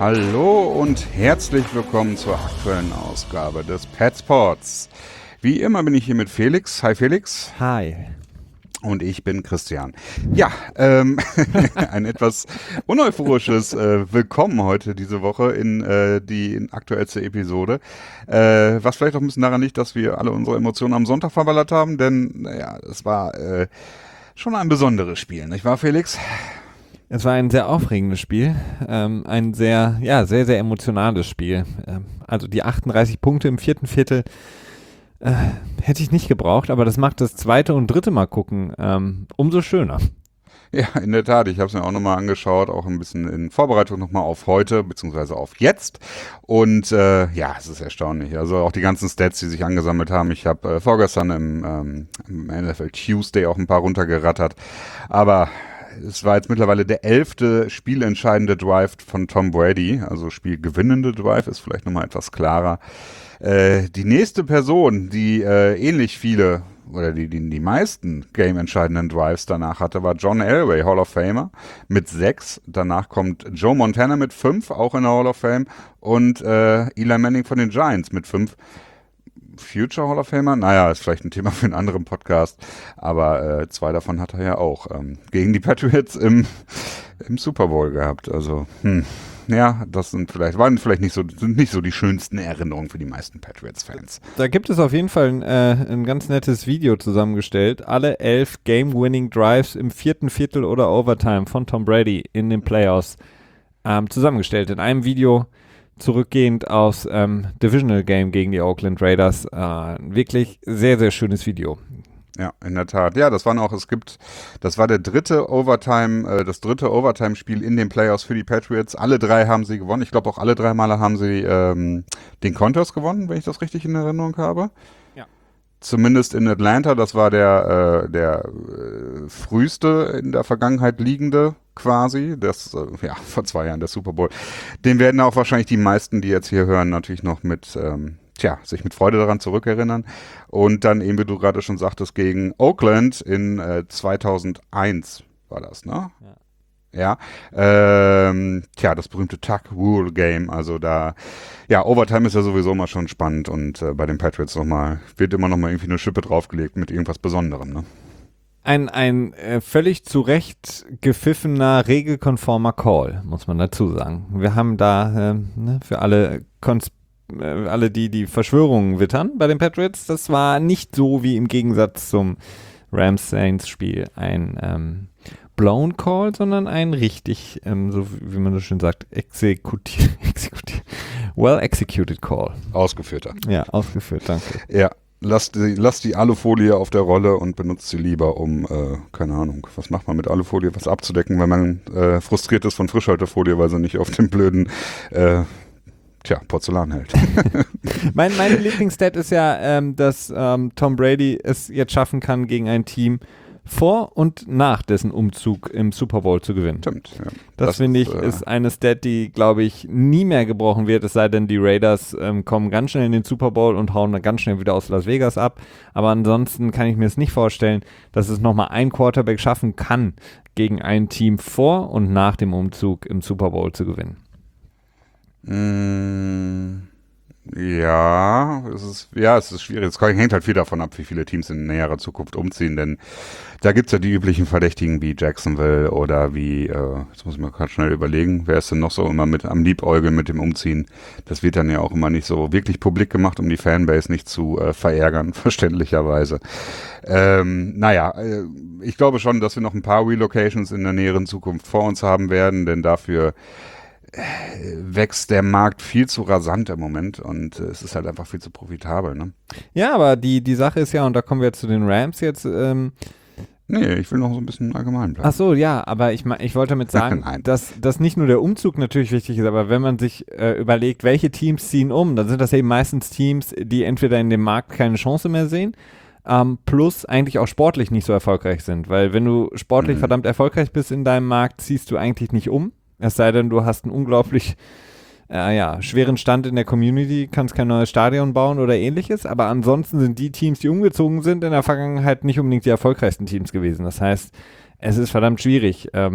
Hallo und herzlich willkommen zur aktuellen Ausgabe des Petsports. Wie immer bin ich hier mit Felix. Hi Felix. Hi. Und ich bin Christian. Ja, ein etwas uneuphorisches Willkommen heute diese Woche in die aktuellste Episode. Was vielleicht auch ein bisschen daran liegt, dass wir alle unsere Emotionen am Sonntag verballert haben, denn naja, es war schon ein besonderes Spiel, nicht wahr, Felix? Es war ein sehr aufregendes Spiel, ein sehr emotionales Spiel. Also die 38 Punkte im vierten Viertel hätte ich nicht gebraucht, aber das macht das zweite und dritte Mal gucken umso schöner. Ja, in der Tat. Ich habe es mir auch nochmal angeschaut, auch ein bisschen in Vorbereitung nochmal auf heute, beziehungsweise auf jetzt. Und ja, es ist erstaunlich. Also auch die ganzen Stats, die sich angesammelt haben. Ich habe vorgestern im NFL Tuesday auch ein paar runtergerattert. Aber es war jetzt mittlerweile der 11. spielentscheidende Drive von Tom Brady. Also spielgewinnende Drive ist vielleicht nochmal etwas klarer. Die nächste Person, die ähnlich viele oder die meisten game-entscheidenden Drives danach hatte, war John Elway, Hall of Famer, mit 6. Danach kommt Joe Montana mit 5, auch in der Hall of Fame. Und Eli Manning von den Giants mit 5. Future Hall of Famer? Naja, ist vielleicht ein Thema für einen anderen Podcast, aber 2 davon hat er ja auch gegen die Patriots im Super Bowl gehabt. Also, ja, das sind vielleicht nicht so die schönsten Erinnerungen für die meisten Patriots-Fans. Da gibt es auf jeden Fall ein ganz nettes Video zusammengestellt. Alle 11 Game-Winning Drives im vierten Viertel oder Overtime von Tom Brady in den Playoffs zusammengestellt. In einem Video zurückgehend aufs Divisional Game gegen die Oakland Raiders. Wirklich sehr, sehr schönes Video. Ja, in der Tat. Ja, das war das dritte Overtime-Spiel in den Playoffs für die Patriots. Alle 3 haben sie gewonnen. Ich glaube auch alle 3 Male haben sie den Contest gewonnen, wenn ich das richtig in Erinnerung habe. Ja. Zumindest in Atlanta, das war der früheste in der Vergangenheit liegende quasi. Das, vor 2 Jahren der Super Bowl. Den werden auch wahrscheinlich die meisten, die jetzt hier hören, natürlich noch sich mit Freude daran zurückerinnern. Und dann eben, wie du gerade schon sagtest, gegen Oakland in 2001 war das, ne? Ja. Das berühmte Tuck Rule Game. Also Overtime ist ja sowieso mal schon spannend und bei den Patriots wird immer noch mal irgendwie eine Schippe draufgelegt mit irgendwas Besonderem, ne? Ein völlig zu Recht gepfiffener, regelkonformer Call, muss man dazu sagen. Wir haben da für alle die Verschwörungen wittern bei den Patriots, das war nicht so wie im Gegensatz zum Rams-Saints-Spiel ein blown Call, sondern ein richtig, so wie man so schön sagt, well executed Call. Ausgeführter. Ja, ausgeführt, danke. Ja. Lass die Alufolie auf der Rolle und benutzt sie lieber, um, keine Ahnung, was macht man mit Alufolie, was abzudecken, wenn man frustriert ist von Frischhaltefolie, weil sie nicht auf dem blöden Porzellan hält. Meine Lieblingsstat ist ja, dass Tom Brady es jetzt schaffen kann, gegen ein Team vor und nach dessen Umzug im Super Bowl zu gewinnen. Stimmt, ja. Das finde ich ist eine Stat, die, glaube ich, nie mehr gebrochen wird, es sei denn, die Raiders kommen ganz schnell in den Super Bowl und hauen dann ganz schnell wieder aus Las Vegas ab. Aber ansonsten kann ich mir es nicht vorstellen, dass es nochmal ein Quarterback schaffen kann, gegen ein Team vor und nach dem Umzug im Super Bowl zu gewinnen. Ja, es ist schwierig. Es hängt halt viel davon ab, wie viele Teams in näherer Zukunft umziehen, denn da gibt's ja die üblichen Verdächtigen wie Jacksonville oder wie, jetzt muss ich mal gerade schnell überlegen, wer ist denn noch so immer mit am Liebäugeln mit dem Umziehen? Das wird dann ja auch immer nicht so wirklich publik gemacht, um die Fanbase nicht zu verärgern, verständlicherweise. Ich glaube schon, dass wir noch ein paar Relocations in der näheren Zukunft vor uns haben werden, denn dafür wächst der Markt viel zu rasant im Moment und es ist halt einfach viel zu profitabel, ne? Ja, aber die Sache ist ja, und da kommen wir zu den Rams jetzt. Nee, ich will noch so ein bisschen allgemein bleiben. Ach so, ja, aber ich wollte damit sagen, dass nicht nur der Umzug natürlich wichtig ist, aber wenn man sich überlegt, welche Teams ziehen um, dann sind das eben meistens Teams, die entweder in dem Markt keine Chance mehr sehen, plus eigentlich auch sportlich nicht so erfolgreich sind, weil wenn du sportlich verdammt erfolgreich bist in deinem Markt, ziehst du eigentlich nicht um. Es sei denn, du hast einen unglaublich schweren Stand in der Community, kannst kein neues Stadion bauen oder ähnliches, aber ansonsten sind die Teams, die umgezogen sind, in der Vergangenheit nicht unbedingt die erfolgreichsten Teams gewesen. Das heißt, es ist verdammt schwierig,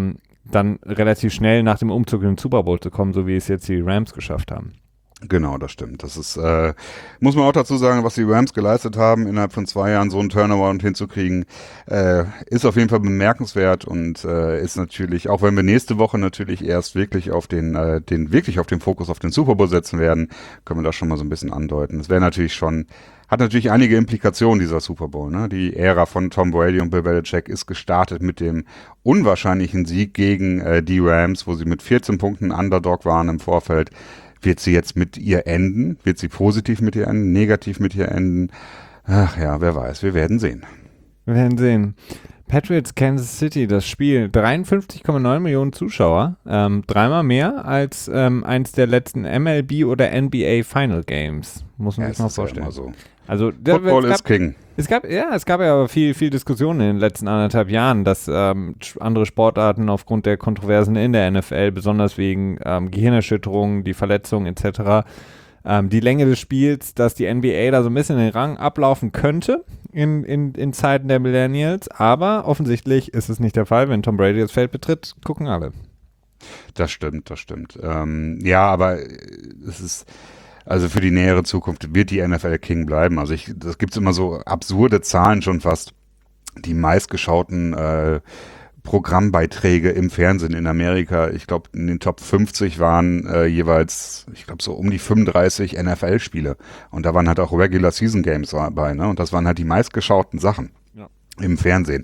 dann relativ schnell nach dem Umzug in den Super Bowl zu kommen, so wie es jetzt die Rams geschafft haben. Genau, das stimmt. Das ist, muss man auch dazu sagen, was die Rams geleistet haben, innerhalb von 2 Jahren so einen Turnaround hinzukriegen, ist auf jeden Fall bemerkenswert und ist natürlich, auch wenn wir nächste Woche natürlich erst wirklich auf den Fokus auf den Super Bowl setzen werden, können wir das schon mal so ein bisschen andeuten. Es wäre natürlich schon, hat natürlich einige Implikationen, dieser Super Bowl, ne? Die Ära von Tom Brady und Bill Belichick ist gestartet mit dem unwahrscheinlichen Sieg gegen die Rams, wo sie mit 14 Punkten Underdog waren im Vorfeld. Wird sie jetzt mit ihr enden? Wird sie positiv mit ihr enden? Negativ mit ihr enden? Ach ja, wer weiß. Wir werden sehen. Wir werden sehen. Patriots Kansas City, das Spiel, 53,9 Millionen Zuschauer, dreimal mehr als eins der letzten MLB oder NBA Final Games. Muss man sich mal vorstellen. Ja, so. Also, Football ist King. Es gab ja aber viel Diskussion in den letzten 1,5 Jahren, dass andere Sportarten aufgrund der Kontroversen in der NFL, besonders wegen Gehirnerschütterungen, die Verletzungen etc., die Länge des Spiels, dass die NBA da so ein bisschen den Rang ablaufen könnte in Zeiten der Millennials, aber offensichtlich ist es nicht der Fall. Wenn Tom Brady das Feld betritt, gucken alle. Das stimmt. Ja, aber es ist... Also für die nähere Zukunft wird die NFL King bleiben. Also das gibt's immer so absurde Zahlen schon fast. Die meistgeschauten Programmbeiträge im Fernsehen in Amerika, ich glaube in den Top 50 waren jeweils, ich glaube so um die 35 NFL-Spiele. Und da waren halt auch Regular Season Games dabei, ne? Und das waren halt die meistgeschauten Sachen. Im Fernsehen.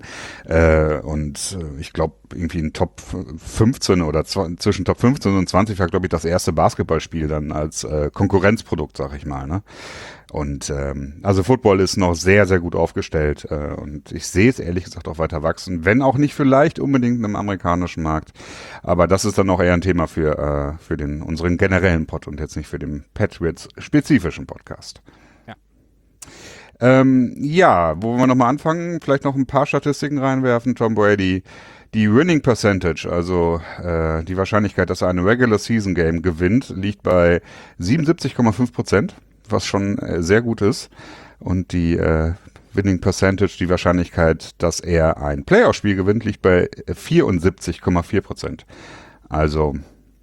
Ich glaube, irgendwie in Top 15 oder zwischen Top 15 und 20 war, glaube ich, das erste Basketballspiel dann als Konkurrenzprodukt, sag ich mal. Ne? Und also Football ist noch sehr, sehr gut aufgestellt und ich sehe es ehrlich gesagt auch weiter wachsen, wenn auch nicht vielleicht unbedingt im amerikanischen Markt. Aber das ist dann auch eher ein Thema für unseren generellen Pod und jetzt nicht für den Patriots-spezifischen Podcast. Wo wollen wir nochmal anfangen? Vielleicht noch ein paar Statistiken reinwerfen. Tom Brady, die Winning Percentage, also die Wahrscheinlichkeit, dass er ein Regular Season Game gewinnt, liegt bei 77,5%, was schon sehr gut ist. Und die Winning Percentage, die Wahrscheinlichkeit, dass er ein Playoff-Spiel gewinnt, liegt bei 74,4%. Also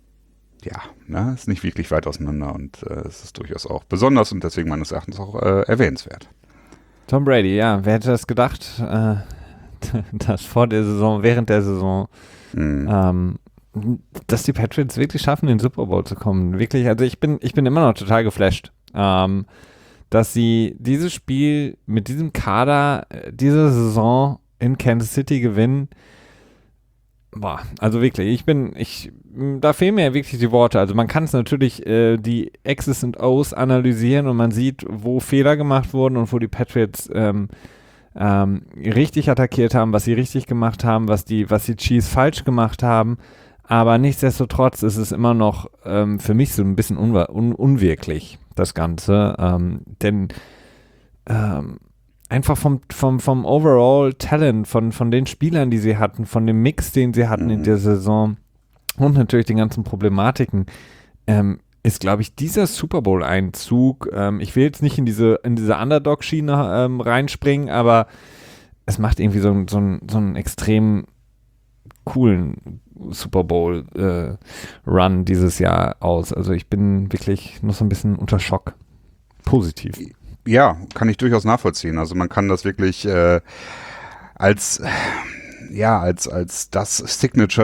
ja, ist nicht wirklich weit auseinander und es ist durchaus auch besonders und deswegen meines Erachtens auch erwähnenswert. Tom Brady, ja, wer hätte das gedacht, dass während der Saison, dass die Patriots wirklich schaffen, in den Super Bowl zu kommen. Wirklich, also ich bin immer noch total geflasht, dass sie dieses Spiel mit diesem Kader diese Saison in Kansas City gewinnen. Boah, also wirklich, da fehlen mir ja wirklich die Worte. Also man kann es natürlich die X's und O's analysieren und man sieht, wo Fehler gemacht wurden und wo die Patriots richtig attackiert haben, was sie richtig gemacht haben, was die Chiefs falsch gemacht haben. Aber nichtsdestotrotz ist es immer noch für mich so ein bisschen unwirklich, das Ganze. Denn einfach vom Overall Talent, von den Spielern, die sie hatten, von dem Mix, den sie hatten in der Saison und natürlich den ganzen Problematiken, ist, glaube ich, dieser Super Bowl-Einzug, ich will jetzt nicht in diese Underdog-Schiene reinspringen, aber es macht irgendwie so einen extrem coolen Super Bowl-Run dieses Jahr aus. Also ich bin wirklich noch so ein bisschen unter Schock. Positiv. Ja, kann ich durchaus nachvollziehen. Also man kann das wirklich als das Signature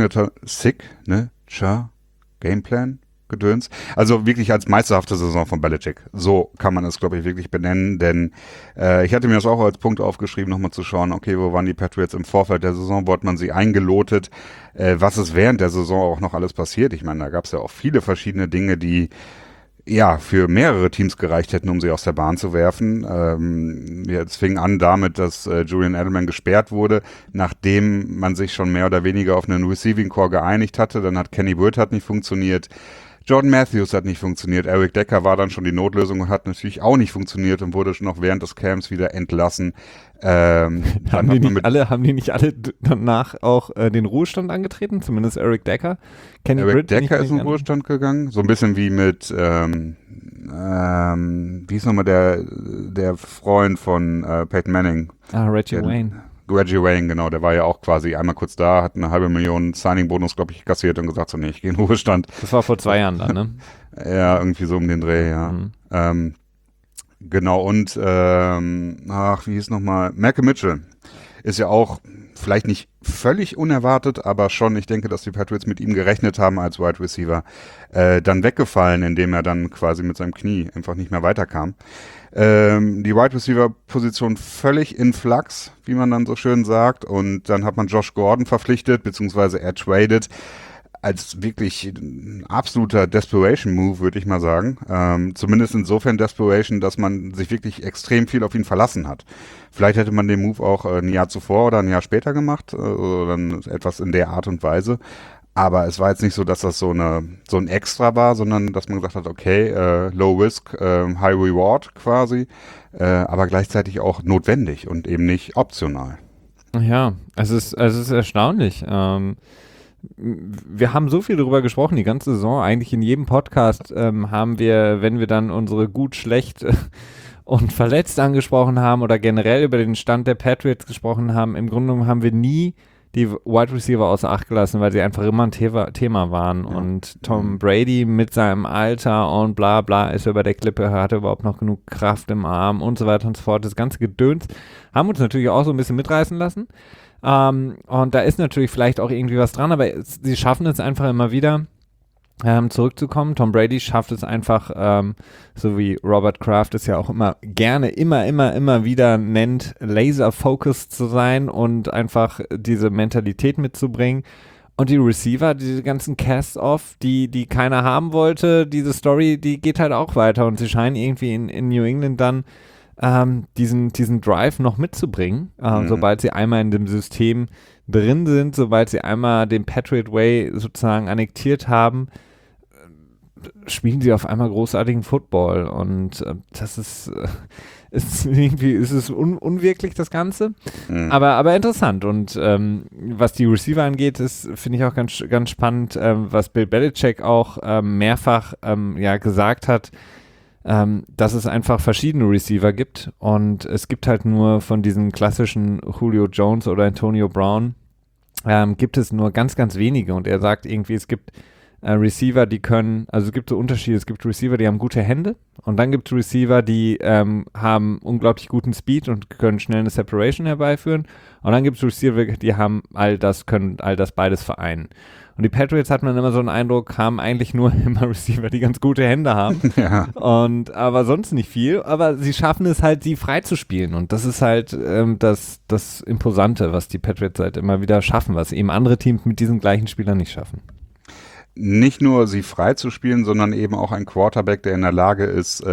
Gameplan Gedöns. Also wirklich als meisterhafte Saison von Belichick. So kann man es, glaube ich, wirklich benennen, denn ich hatte mir das auch als Punkt aufgeschrieben, nochmal zu schauen, okay, wo waren die Patriots im Vorfeld der Saison, wo hat man sie eingelotet, was ist während der Saison auch noch alles passiert. Ich meine, da gab es ja auch viele verschiedene Dinge, die für mehrere Teams gereicht hätten, um sie aus der Bahn zu werfen. Jetzt fing an damit, dass Julian Edelman gesperrt wurde, nachdem man sich schon mehr oder weniger auf einen Receiving Core geeinigt hatte. Dann hat Kenny Britt nicht funktioniert. Jordan Matthews hat nicht funktioniert. Eric Decker war dann schon die Notlösung und hat natürlich auch nicht funktioniert und wurde schon noch während des Camps wieder entlassen. Haben die nicht alle danach auch den Ruhestand angetreten? Zumindest Eric Decker. Eric Decker ist in den Ruhestand gegangen. So ein bisschen wie mit, wie hieß nochmal der Freund von Peyton Manning? Reggie Wayne. Reggie Wayne, genau, der war ja auch quasi einmal kurz da, hat eine $500,000 Signing-Bonus, glaube ich, kassiert und gesagt so, nee, ich gehe in den Ruhestand. Das war vor 2 Jahren dann, ne? Ja, irgendwie so um den Dreh, ja. Genau, und wie hieß nochmal? Malcolm Mitchell ist ja auch vielleicht nicht völlig unerwartet, aber schon, ich denke, dass die Patriots mit ihm gerechnet haben als Wide Receiver, dann weggefallen, indem er dann quasi mit seinem Knie einfach nicht mehr weiterkam. Die Wide Receiver Position völlig in Flux, wie man dann so schön sagt, und dann hat man Josh Gordon verpflichtet, beziehungsweise er traded als wirklich ein absoluter Desperation-Move, würde ich mal sagen. Zumindest insofern Desperation, dass man sich wirklich extrem viel auf ihn verlassen hat. Vielleicht hätte man den Move auch ein Jahr zuvor oder ein Jahr später gemacht, oder etwas in der Art und Weise. Aber es war jetzt nicht so, dass das so ein Extra war, sondern dass man gesagt hat, okay, Low Risk, High Reward quasi, aber gleichzeitig auch notwendig und eben nicht optional. Ja, es ist erstaunlich. Wir haben so viel darüber gesprochen, die ganze Saison. Eigentlich in jedem Podcast haben wir, wenn wir dann unsere gut, schlecht und verletzt angesprochen haben oder generell über den Stand der Patriots gesprochen haben, im Grunde genommen haben wir nie die Wide Receiver außer Acht gelassen, weil sie einfach immer ein Thema waren. Ja. Und Tom Brady mit seinem Alter und bla bla ist über der Klippe, hatte überhaupt noch genug Kraft im Arm und so weiter und so fort. Das ganze Gedöns haben uns natürlich auch so ein bisschen mitreißen lassen. Und da ist natürlich vielleicht auch irgendwie was dran, aber sie schaffen es einfach immer wieder, zurückzukommen. Tom Brady schafft es einfach, so wie Robert Kraft es ja auch immer gerne, immer wieder nennt, laser-focused zu sein und einfach diese Mentalität mitzubringen. Und die Receiver, diese ganzen Cast-Off, die keiner haben wollte, diese Story, die geht halt auch weiter und sie scheinen irgendwie in New England dann diesen Drive noch mitzubringen, sobald sie einmal in dem System drin sind, sobald sie einmal den Patriot Way sozusagen annektiert haben, spielen sie auf einmal großartigen Football und das ist irgendwie, ist es unwirklich, das Ganze, aber interessant und was die Receiver angeht, finde ich auch ganz spannend, was Bill Belichick auch mehrfach gesagt hat, dass es einfach verschiedene Receiver gibt und es gibt halt nur von diesen klassischen Julio Jones oder Antonio Brown gibt es nur ganz, ganz wenige und er sagt irgendwie, es gibt Receiver, die können, also es gibt so Unterschiede, es gibt Receiver, die haben gute Hände und dann gibt es Receiver, die haben unglaublich guten Speed und können schnell eine Separation herbeiführen und dann gibt es Receiver, die haben können all das beides vereinen. Und die Patriots, hat man immer so einen Eindruck, haben eigentlich nur immer Receiver, die ganz gute Hände haben. Ja. Aber sonst nicht viel. Aber sie schaffen es halt, sie frei zu spielen. Und das ist halt das Imposante, was die Patriots halt immer wieder schaffen, was eben andere Teams mit diesen gleichen Spielern nicht schaffen. Nicht nur sie frei zu spielen, sondern eben auch ein Quarterback, der in der Lage ist,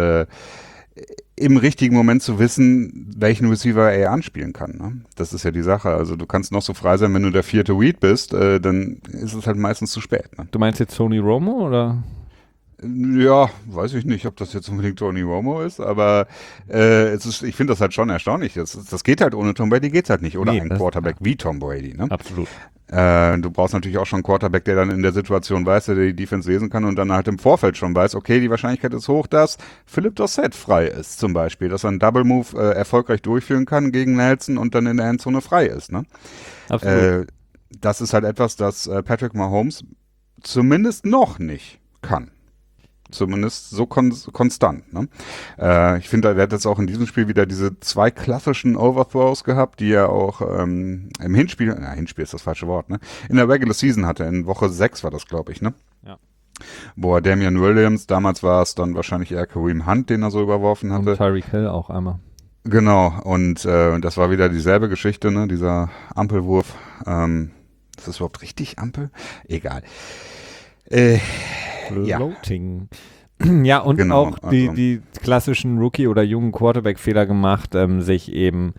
im richtigen Moment zu wissen, welchen Receiver er anspielen kann. Ne? Das ist ja die Sache. Also du kannst noch so frei sein, wenn du der 4. Read bist, dann ist es halt meistens zu spät. Ne? Du meinst jetzt Tony Romo oder? Ja, weiß ich nicht, ob das jetzt unbedingt Tony Romo ist, aber ich finde das halt schon erstaunlich. Das geht halt ohne Tom Brady, geht's halt nicht. Oder ein Quarterback wie Tom Brady. Ne? Absolut. Du brauchst natürlich auch schon einen Quarterback, der dann in der Situation weiß, der die Defense lesen kann und dann halt im Vorfeld schon weiß, okay, die Wahrscheinlichkeit ist hoch, dass Philip Dorsett frei ist zum Beispiel, dass er einen Double Move erfolgreich durchführen kann gegen Nelson und dann in der Endzone frei ist. Ne? Absolut. Das ist halt etwas, das Patrick Mahomes zumindest noch nicht kann. Zumindest so konstant. Ne? Ich finde, er hat jetzt auch in diesem Spiel wieder diese 2 klassischen Overthrows gehabt, die er auch im Hinspiel, Hinspiel ist das falsche Wort, ne? In der Regular Season hatte, in Woche 6 war das, glaube ich, ne? Ja. Wo er Damian Williams, damals war es dann wahrscheinlich eher Kareem Hunt, den er so überworfen hatte. Und Tyreek Hill auch einmal. Genau, und das war wieder dieselbe Geschichte, ne? Dieser Ampelwurf. Ist das überhaupt richtig Ampel? Egal. Floating. Ja, und genau, auch die klassischen Rookie- oder jungen Quarterback-Fehler gemacht, sich eben,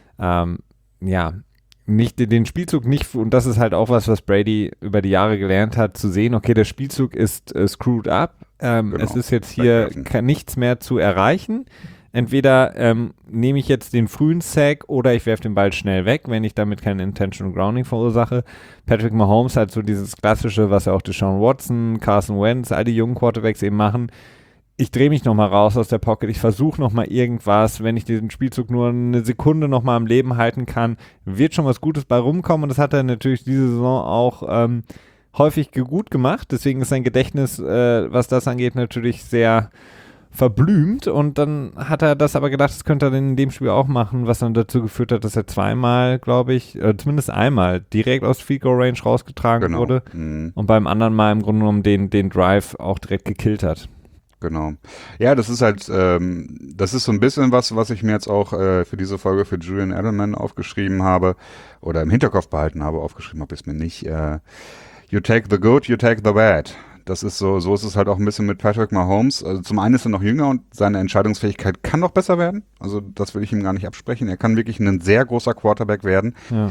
nicht den Spielzug nicht, und das ist halt auch was Brady über die Jahre gelernt hat, zu sehen, okay, der Spielzug ist screwed up, genau. Es ist jetzt hier nichts mehr zu erreichen. Entweder nehme ich jetzt den frühen Sack oder ich werfe den Ball schnell weg, wenn ich damit kein Intentional Grounding verursache. Patrick Mahomes hat so dieses klassische, was ja auch Deshaun Watson, Carson Wentz, all die jungen Quarterbacks eben machen. ich drehe mich nochmal raus aus der Pocket, ich versuche nochmal irgendwas, wenn ich diesen Spielzug nur eine Sekunde nochmal am Leben halten kann, wird schon was Gutes bei rumkommen und das hat er natürlich diese Saison auch häufig gut gemacht, deswegen ist sein Gedächtnis, was das angeht, natürlich sehr verblümt und dann hat er das aber gedacht, das könnte er in dem Spiel auch machen, was dann dazu geführt hat, dass er zweimal, glaube ich, zumindest einmal direkt aus Field Goal Range rausgetragen wurde und beim anderen Mal im Grunde genommen den Drive auch direkt gekillt hat. Genau. Ja, das ist halt, das ist so ein bisschen was ich mir jetzt auch für diese Folge für Julian Edelman aufgeschrieben habe oder im Hinterkopf behalten habe, aufgeschrieben habe ich es mir nicht. You take the good, you take the bad. Das ist so ist es halt auch ein bisschen mit Patrick Mahomes. Also zum einen ist er noch jünger und seine Entscheidungsfähigkeit kann noch besser werden. Also das will ich ihm gar nicht absprechen. Er kann wirklich ein sehr großer Quarterback werden. Ja.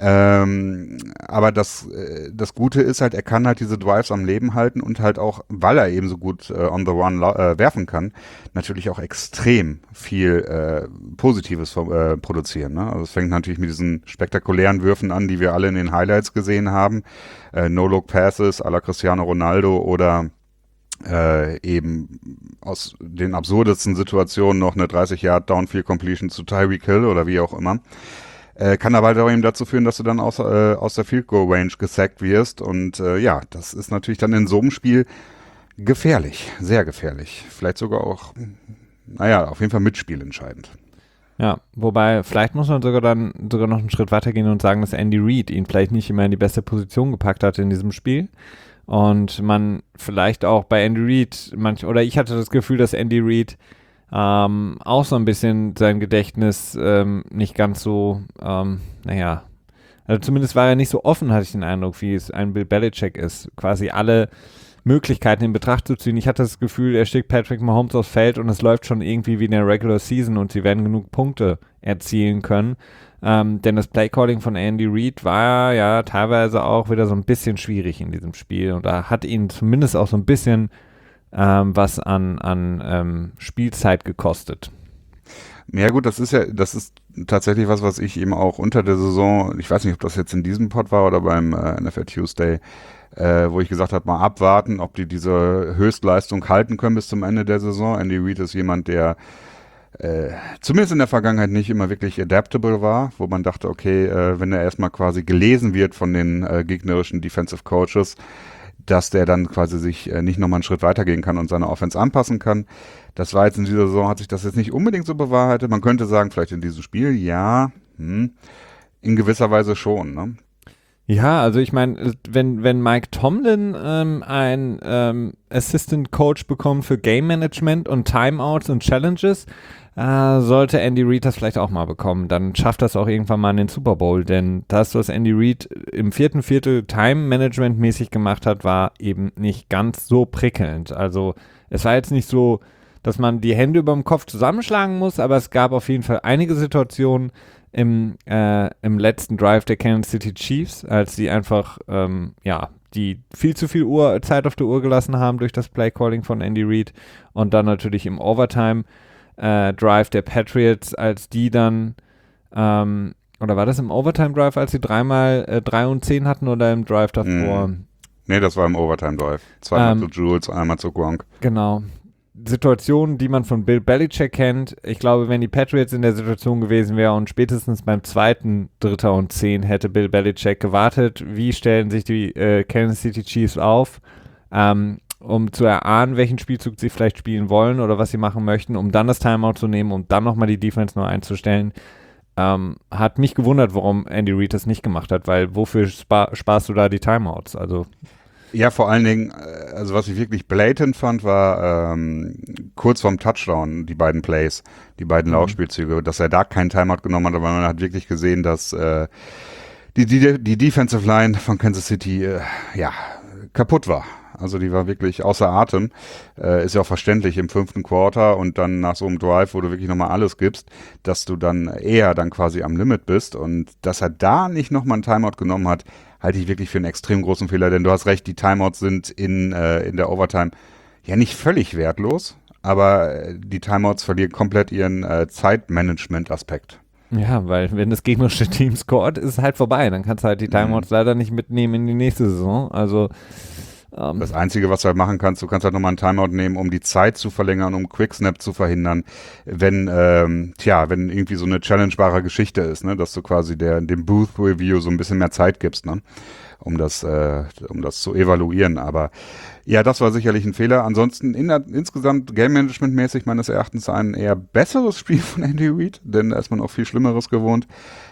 Aber das Gute ist halt, er kann halt diese Drives am Leben halten und halt auch, weil er eben so gut on the run werfen kann, natürlich auch extrem viel Positives produzieren. Ne? Also es fängt natürlich mit diesen spektakulären Würfen an, die wir alle in den Highlights gesehen haben. No-Look-Passes à la Cristiano Ronaldo oder eben aus den absurdesten Situationen noch eine 30-Yard-Downfield-Completion zu Tyreek Hill oder wie auch immer. Kann aber halt auch eben dazu führen, dass du dann aus der Field-Goal-Range gesackt wirst. Und ja, das ist natürlich dann in so einem Spiel gefährlich, sehr gefährlich. Vielleicht sogar auch, naja, auf jeden Fall mitspielentscheidend. Ja, wobei vielleicht muss man sogar noch einen Schritt weitergehen und sagen, dass Andy Reid ihn vielleicht nicht immer in die beste Position gepackt hat in diesem Spiel. Und man vielleicht auch bei Andy Reid, oder ich hatte das Gefühl, dass Andy Reid auch so ein bisschen sein Gedächtnis nicht ganz so, also zumindest war er nicht so offen, hatte ich den Eindruck, wie es ein Bill Belichick ist, quasi alle Möglichkeiten in Betracht zu ziehen. Ich hatte das Gefühl, er schickt Patrick Mahomes aufs Feld und es läuft schon irgendwie wie in der Regular Season und sie werden genug Punkte erzielen können. Denn das Playcalling von Andy Reid war ja teilweise auch wieder so ein bisschen schwierig in diesem Spiel und da hat ihn zumindest auch so ein bisschen was an Spielzeit gekostet. Ja gut, das ist tatsächlich was ich eben auch unter der Saison, ich weiß nicht, ob das jetzt in diesem Pod war oder beim NFL Tuesday, wo ich gesagt habe, mal abwarten, ob die diese Höchstleistung halten können bis zum Ende der Saison. Andy Reid ist jemand, der zumindest in der Vergangenheit nicht immer wirklich adaptable war, wo man dachte, okay, wenn er erstmal quasi gelesen wird von den gegnerischen Defensive Coaches, dass der dann quasi sich nicht nochmal einen Schritt weitergehen kann und seine Offense anpassen kann. Das war jetzt in dieser Saison, hat sich das jetzt nicht unbedingt so bewahrheitet. Man könnte sagen, vielleicht in diesem Spiel, ja, in gewisser Weise schon, ne? Ja, also ich meine, wenn Mike Tomlin einen Assistant Coach bekommt für Game Management und Timeouts und Challenges, sollte Andy Reid das vielleicht auch mal bekommen. Dann schafft das auch irgendwann mal in den Super Bowl, denn das, was Andy Reid im vierten Viertel Time-Management-mäßig gemacht hat, war eben nicht ganz so prickelnd. Also es war jetzt nicht so, dass man die Hände über dem Kopf zusammenschlagen muss, aber es gab auf jeden Fall einige Situationen im letzten Drive der Kansas City Chiefs, als sie einfach, die viel zu viel Zeit auf der Uhr gelassen haben durch das Play-Calling von Andy Reid und dann natürlich im Overtime Drive der Patriots, als die dann, oder war das im Overtime-Drive, als sie dreimal 3 und 10 hatten oder im Drive davor? Nee, das war im Overtime-Drive. Zweimal zu Jules, einmal zu Gronk. Genau. Situationen, die man von Bill Belichick kennt. Ich glaube, wenn die Patriots in der Situation gewesen wären und spätestens beim zweiten 3. und 10 hätte Bill Belichick gewartet, wie stellen sich die Kansas City Chiefs auf, um zu erahnen, welchen Spielzug sie vielleicht spielen wollen oder was sie machen möchten, um dann das Timeout zu nehmen, um dann nochmal die Defense neu einzustellen. Hat mich gewundert, warum Andy Reid das nicht gemacht hat, weil wofür sparst du da die Timeouts? Also ja, vor allen Dingen, also was ich wirklich blatant fand, war kurz vorm Touchdown, die beiden Plays, die beiden Laufspielzüge, dass er da keinen Timeout genommen hat, aber man hat wirklich gesehen, dass die Defensive Line von Kansas City kaputt war. Also die war wirklich außer Atem. Ist ja auch verständlich im 5. Quarter und dann nach so einem Drive, wo du wirklich nochmal alles gibst, dass du dann eher dann quasi am Limit bist. Und dass er da nicht nochmal einen Timeout genommen hat, halte ich wirklich für einen extrem großen Fehler. Denn du hast recht, die Timeouts sind in der Overtime ja nicht völlig wertlos, aber die Timeouts verlieren komplett ihren Zeitmanagement-Aspekt. Ja, weil wenn das gegnerische Team scored, ist es halt vorbei. Dann kannst du halt die Timeouts leider nicht mitnehmen in die nächste Saison. Also Das Einzige, was du halt machen kannst, du kannst halt nochmal einen Timeout nehmen, um die Zeit zu verlängern, um Quicksnap zu verhindern, wenn irgendwie so eine challengebare Geschichte ist, ne, dass du quasi dem Booth Review so ein bisschen mehr Zeit gibst, ne, um das zu evaluieren. Aber ja, das war sicherlich ein Fehler. Ansonsten insgesamt Game-Management-mäßig meines Erachtens ein eher besseres Spiel von Andy Reid, denn da ist man auch viel Schlimmeres gewohnt.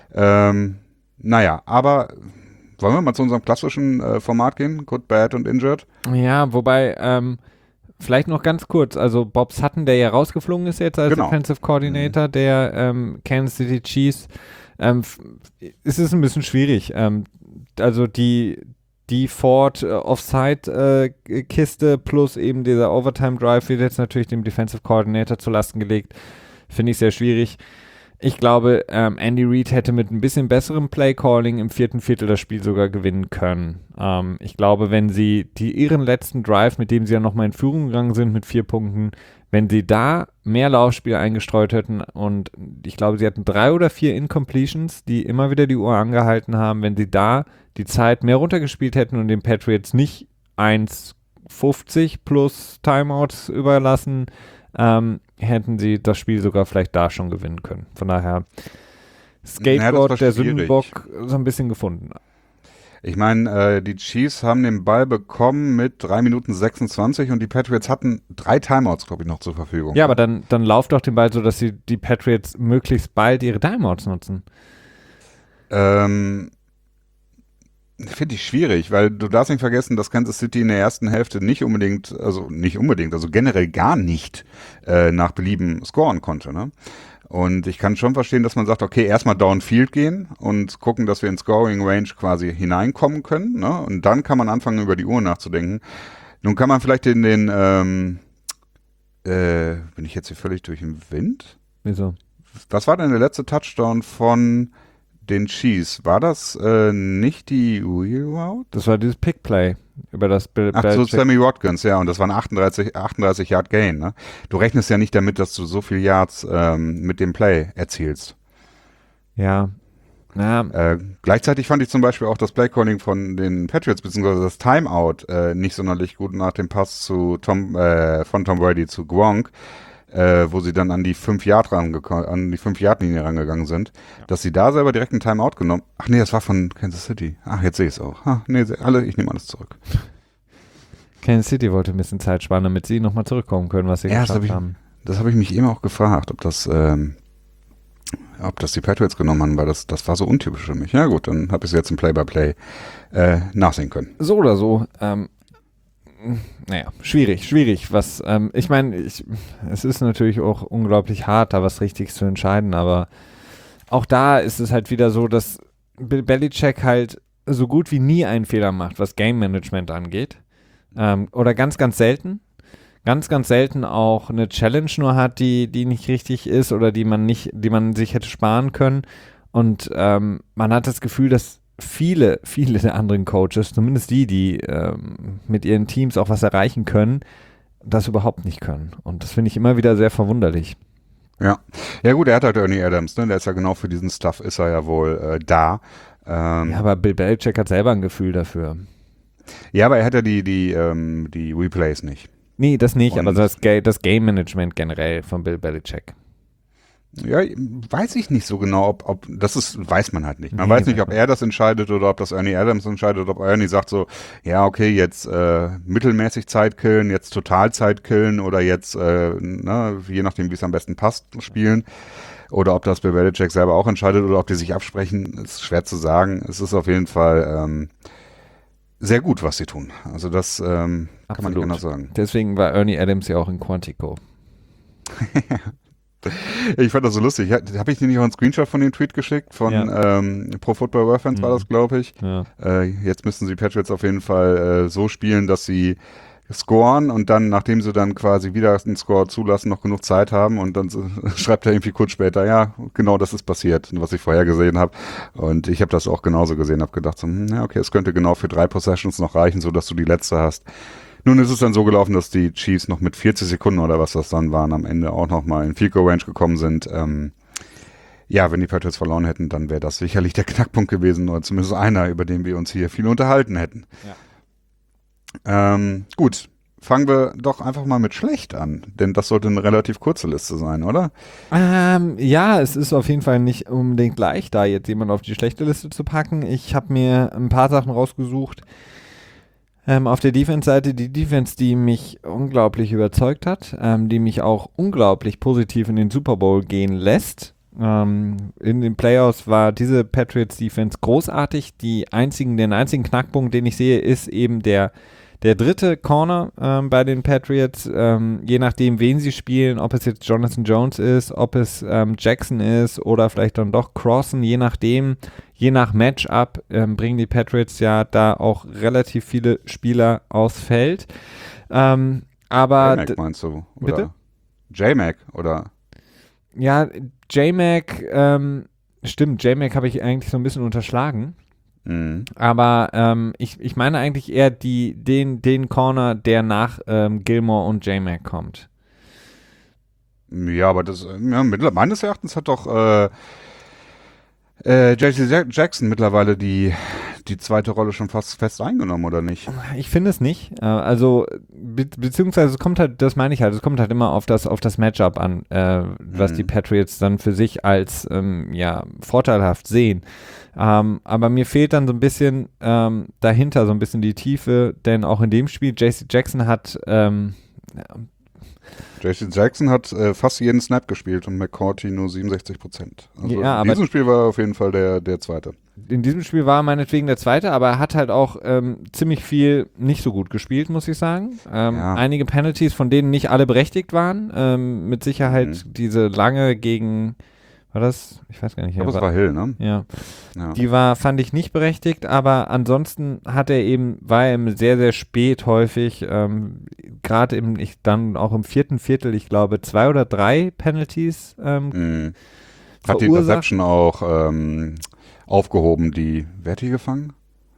Naja, aber wollen wir mal zu unserem klassischen Format gehen? Good, Bad und Injured? Ja, wobei, vielleicht noch ganz kurz, also Bob Sutton, der ja rausgeflogen ist jetzt als Defensive Coordinator der Kansas City Chiefs, ist es ein bisschen schwierig. Also die Ford Offside-Kiste plus eben dieser Overtime-Drive wird jetzt natürlich dem Defensive Coordinator zu Lasten gelegt. Finde ich sehr schwierig. Ich glaube, Andy Reid hätte mit ein bisschen besserem Play-Calling im 4. Viertel das Spiel sogar gewinnen können. Ich glaube, wenn sie ihren letzten Drive, mit dem sie ja nochmal in Führung gegangen sind mit 4 Punkten, wenn sie da mehr Laufspiel eingestreut hätten und ich glaube, sie hatten 3 oder 4 Incompletions, die immer wieder die Uhr angehalten haben, wenn sie da die Zeit mehr runtergespielt hätten und den Patriots nicht 1,50 plus Timeouts überlassen, hätten sie das Spiel sogar vielleicht da schon gewinnen können. Von daher Scapegoat der Sündenbock so ein bisschen gefunden. Ich meine, die Chiefs haben den Ball bekommen mit 3 Minuten 26 und die Patriots hatten 3 Timeouts, glaube ich, noch zur Verfügung. Ja, aber dann lauft doch den Ball so, dass die Patriots möglichst bald ihre Timeouts nutzen. Finde ich schwierig, weil du darfst nicht vergessen, dass Kansas City in der ersten Hälfte also generell gar nicht nach Belieben scoren konnte, ne? Und ich kann schon verstehen, dass man sagt, okay, erstmal Downfield gehen und gucken, dass wir in Scoring Range quasi hineinkommen können, ne? Und dann kann man anfangen, über die Uhr nachzudenken. Nun kann man vielleicht bin ich jetzt hier völlig durch den Wind? Wieso? Was war denn der letzte Touchdown von den Chiefs? War das nicht die Wheel Route? Das war dieses Pick Play über das Sammy Watkins, ja, und das war ein 38 Yard Gain, ne? Du rechnest ja nicht damit, dass du so viel Yards mit dem Play erzielst. Ja. Gleichzeitig fand ich zum Beispiel auch das Play-Calling von den Patriots, beziehungsweise das Timeout nicht sonderlich gut nach dem Pass von Tom Brady zu Gronk, wo sie dann an die 5-Yard-Linie rangegangen sind, dass sie da selber direkt einen Timeout genommen. Ach nee, das war von Kansas City. Ach, jetzt sehe ich es auch. Ich nehme alles zurück. Kansas City wollte ein bisschen Zeit sparen, damit sie nochmal zurückkommen können, was sie geschafft haben. Das habe ich mich eben auch gefragt, ob das die Patriots genommen haben, weil das war so untypisch für mich. Ja gut, dann habe ich es jetzt im Play-by-Play nachsehen können. So oder so, schwierig. Was, ich meine, es ist natürlich auch unglaublich hart, da was Richtiges zu entscheiden, aber auch da ist es halt wieder so, dass Bill Belichick halt so gut wie nie einen Fehler macht, was Game Management angeht. Oder ganz, ganz selten. Ganz, ganz selten auch eine Challenge nur hat, die nicht richtig ist oder die man sich hätte sparen können. Und man hat das Gefühl, dass viele der anderen Coaches, zumindest die mit ihren Teams auch was erreichen können, das überhaupt nicht können. Und das finde ich immer wieder sehr verwunderlich. Ja gut, er hat halt Ernie Adams, ne? Der ist ja genau für diesen Stuff, ist er ja wohl da. Ja, aber Bill Belichick hat selber ein Gefühl dafür. Ja, aber er hat ja die Replays nicht. Nee, das nicht, aber das Game Management generell von Bill Belichick. Ja, weiß ich nicht so genau, ob weiß man halt nicht. Man weiß nicht, ob er das entscheidet oder ob das Ernie Adams entscheidet, ob Ernie sagt so, ja, okay, jetzt mittelmäßig Zeit killen, jetzt total Zeit killen oder jetzt, je nachdem, wie es am besten passt, spielen. Oder ob das Bill Belichick selber auch entscheidet oder ob die sich absprechen, ist schwer zu sagen. Es ist auf jeden Fall sehr gut, was sie tun. Also das kann man nicht anders sagen. Deswegen war Ernie Adams ja auch in Quantico. Ich fand das so lustig. Habe ich dir nicht auch einen Screenshot von dem Tweet geschickt? Von Pro Football Reference war das, glaube ich. Ja. Jetzt müssen sie Patriots auf jeden Fall so spielen, dass sie scoren und dann, nachdem sie dann quasi wieder einen Score zulassen, noch genug Zeit haben und dann schreibt er irgendwie kurz später, ja, genau das ist passiert, was ich vorher gesehen habe. Und ich habe das auch genauso gesehen, habe gedacht, so, okay, es könnte genau für 3 Possessions noch reichen, sodass du die letzte hast. Nun ist es dann so gelaufen, dass die Chiefs noch mit 40 Sekunden oder was das dann waren, am Ende auch nochmal in Field Goal Range gekommen sind. Wenn die Patriots verloren hätten, dann wäre das sicherlich der Knackpunkt gewesen oder zumindest einer, über den wir uns hier viel unterhalten hätten. Ja. Gut, fangen wir doch einfach mal mit schlecht an, denn das sollte eine relativ kurze Liste sein, oder? Ja, es ist auf jeden Fall nicht unbedingt leicht, da jetzt jemand auf die schlechte Liste zu packen. Ich habe mir ein paar Sachen rausgesucht. Auf der Defense-Seite die Defense, die mich unglaublich überzeugt hat, die mich auch unglaublich positiv in den Super Bowl gehen lässt. In den Playoffs war diese Patriots-Defense großartig. Den einzigen Knackpunkt, den ich sehe, ist eben der dritte Corner bei den Patriots, je nachdem, wen sie spielen, ob es jetzt Jonathan Jones ist, ob es Jackson ist oder vielleicht dann doch Crossan, je nachdem, je nach Matchup bringen die Patriots ja da auch relativ viele Spieler aufs Feld. Aber J-Mac meinst du? Oder? Bitte? J-Mac, oder? Ja, J-Mac, stimmt, J-Mac habe ich eigentlich so ein bisschen unterschlagen. Mhm. Aber ich meine eigentlich eher den Corner, der nach Gilmore und J-Mac kommt. Ja, aber meines Erachtens hat doch J.C. Jackson mittlerweile die zweite Rolle schon fast fest eingenommen, oder nicht? Ich finde es nicht. Beziehungsweise es kommt halt, das meine ich halt, es kommt halt immer auf das Matchup an, was die Patriots dann für sich als vorteilhaft sehen. Aber mir fehlt dann so ein bisschen dahinter so ein bisschen die Tiefe, denn auch in dem Spiel, J.C. Jackson hat J.C. Jackson hat fast jeden Snap gespielt und McCourty nur 67%. Also ja, in diesem Spiel war er auf jeden Fall der Zweite. In diesem Spiel war er meinetwegen der Zweite, aber er hat halt auch ziemlich viel nicht so gut gespielt, muss ich sagen. Einige Penalties, von denen nicht alle berechtigt waren. Mit Sicherheit diese lange gegen, war das? Ich weiß gar nicht. Ich glaube, das war Hill, ne? Ja. Die fand ich nicht berechtigt, aber ansonsten war er eben sehr, sehr spät häufig, gerade dann auch im vierten Viertel, ich glaube, 2 oder 3 Penalties Hat die Interception auch aufgehoben, wer hat die gefangen?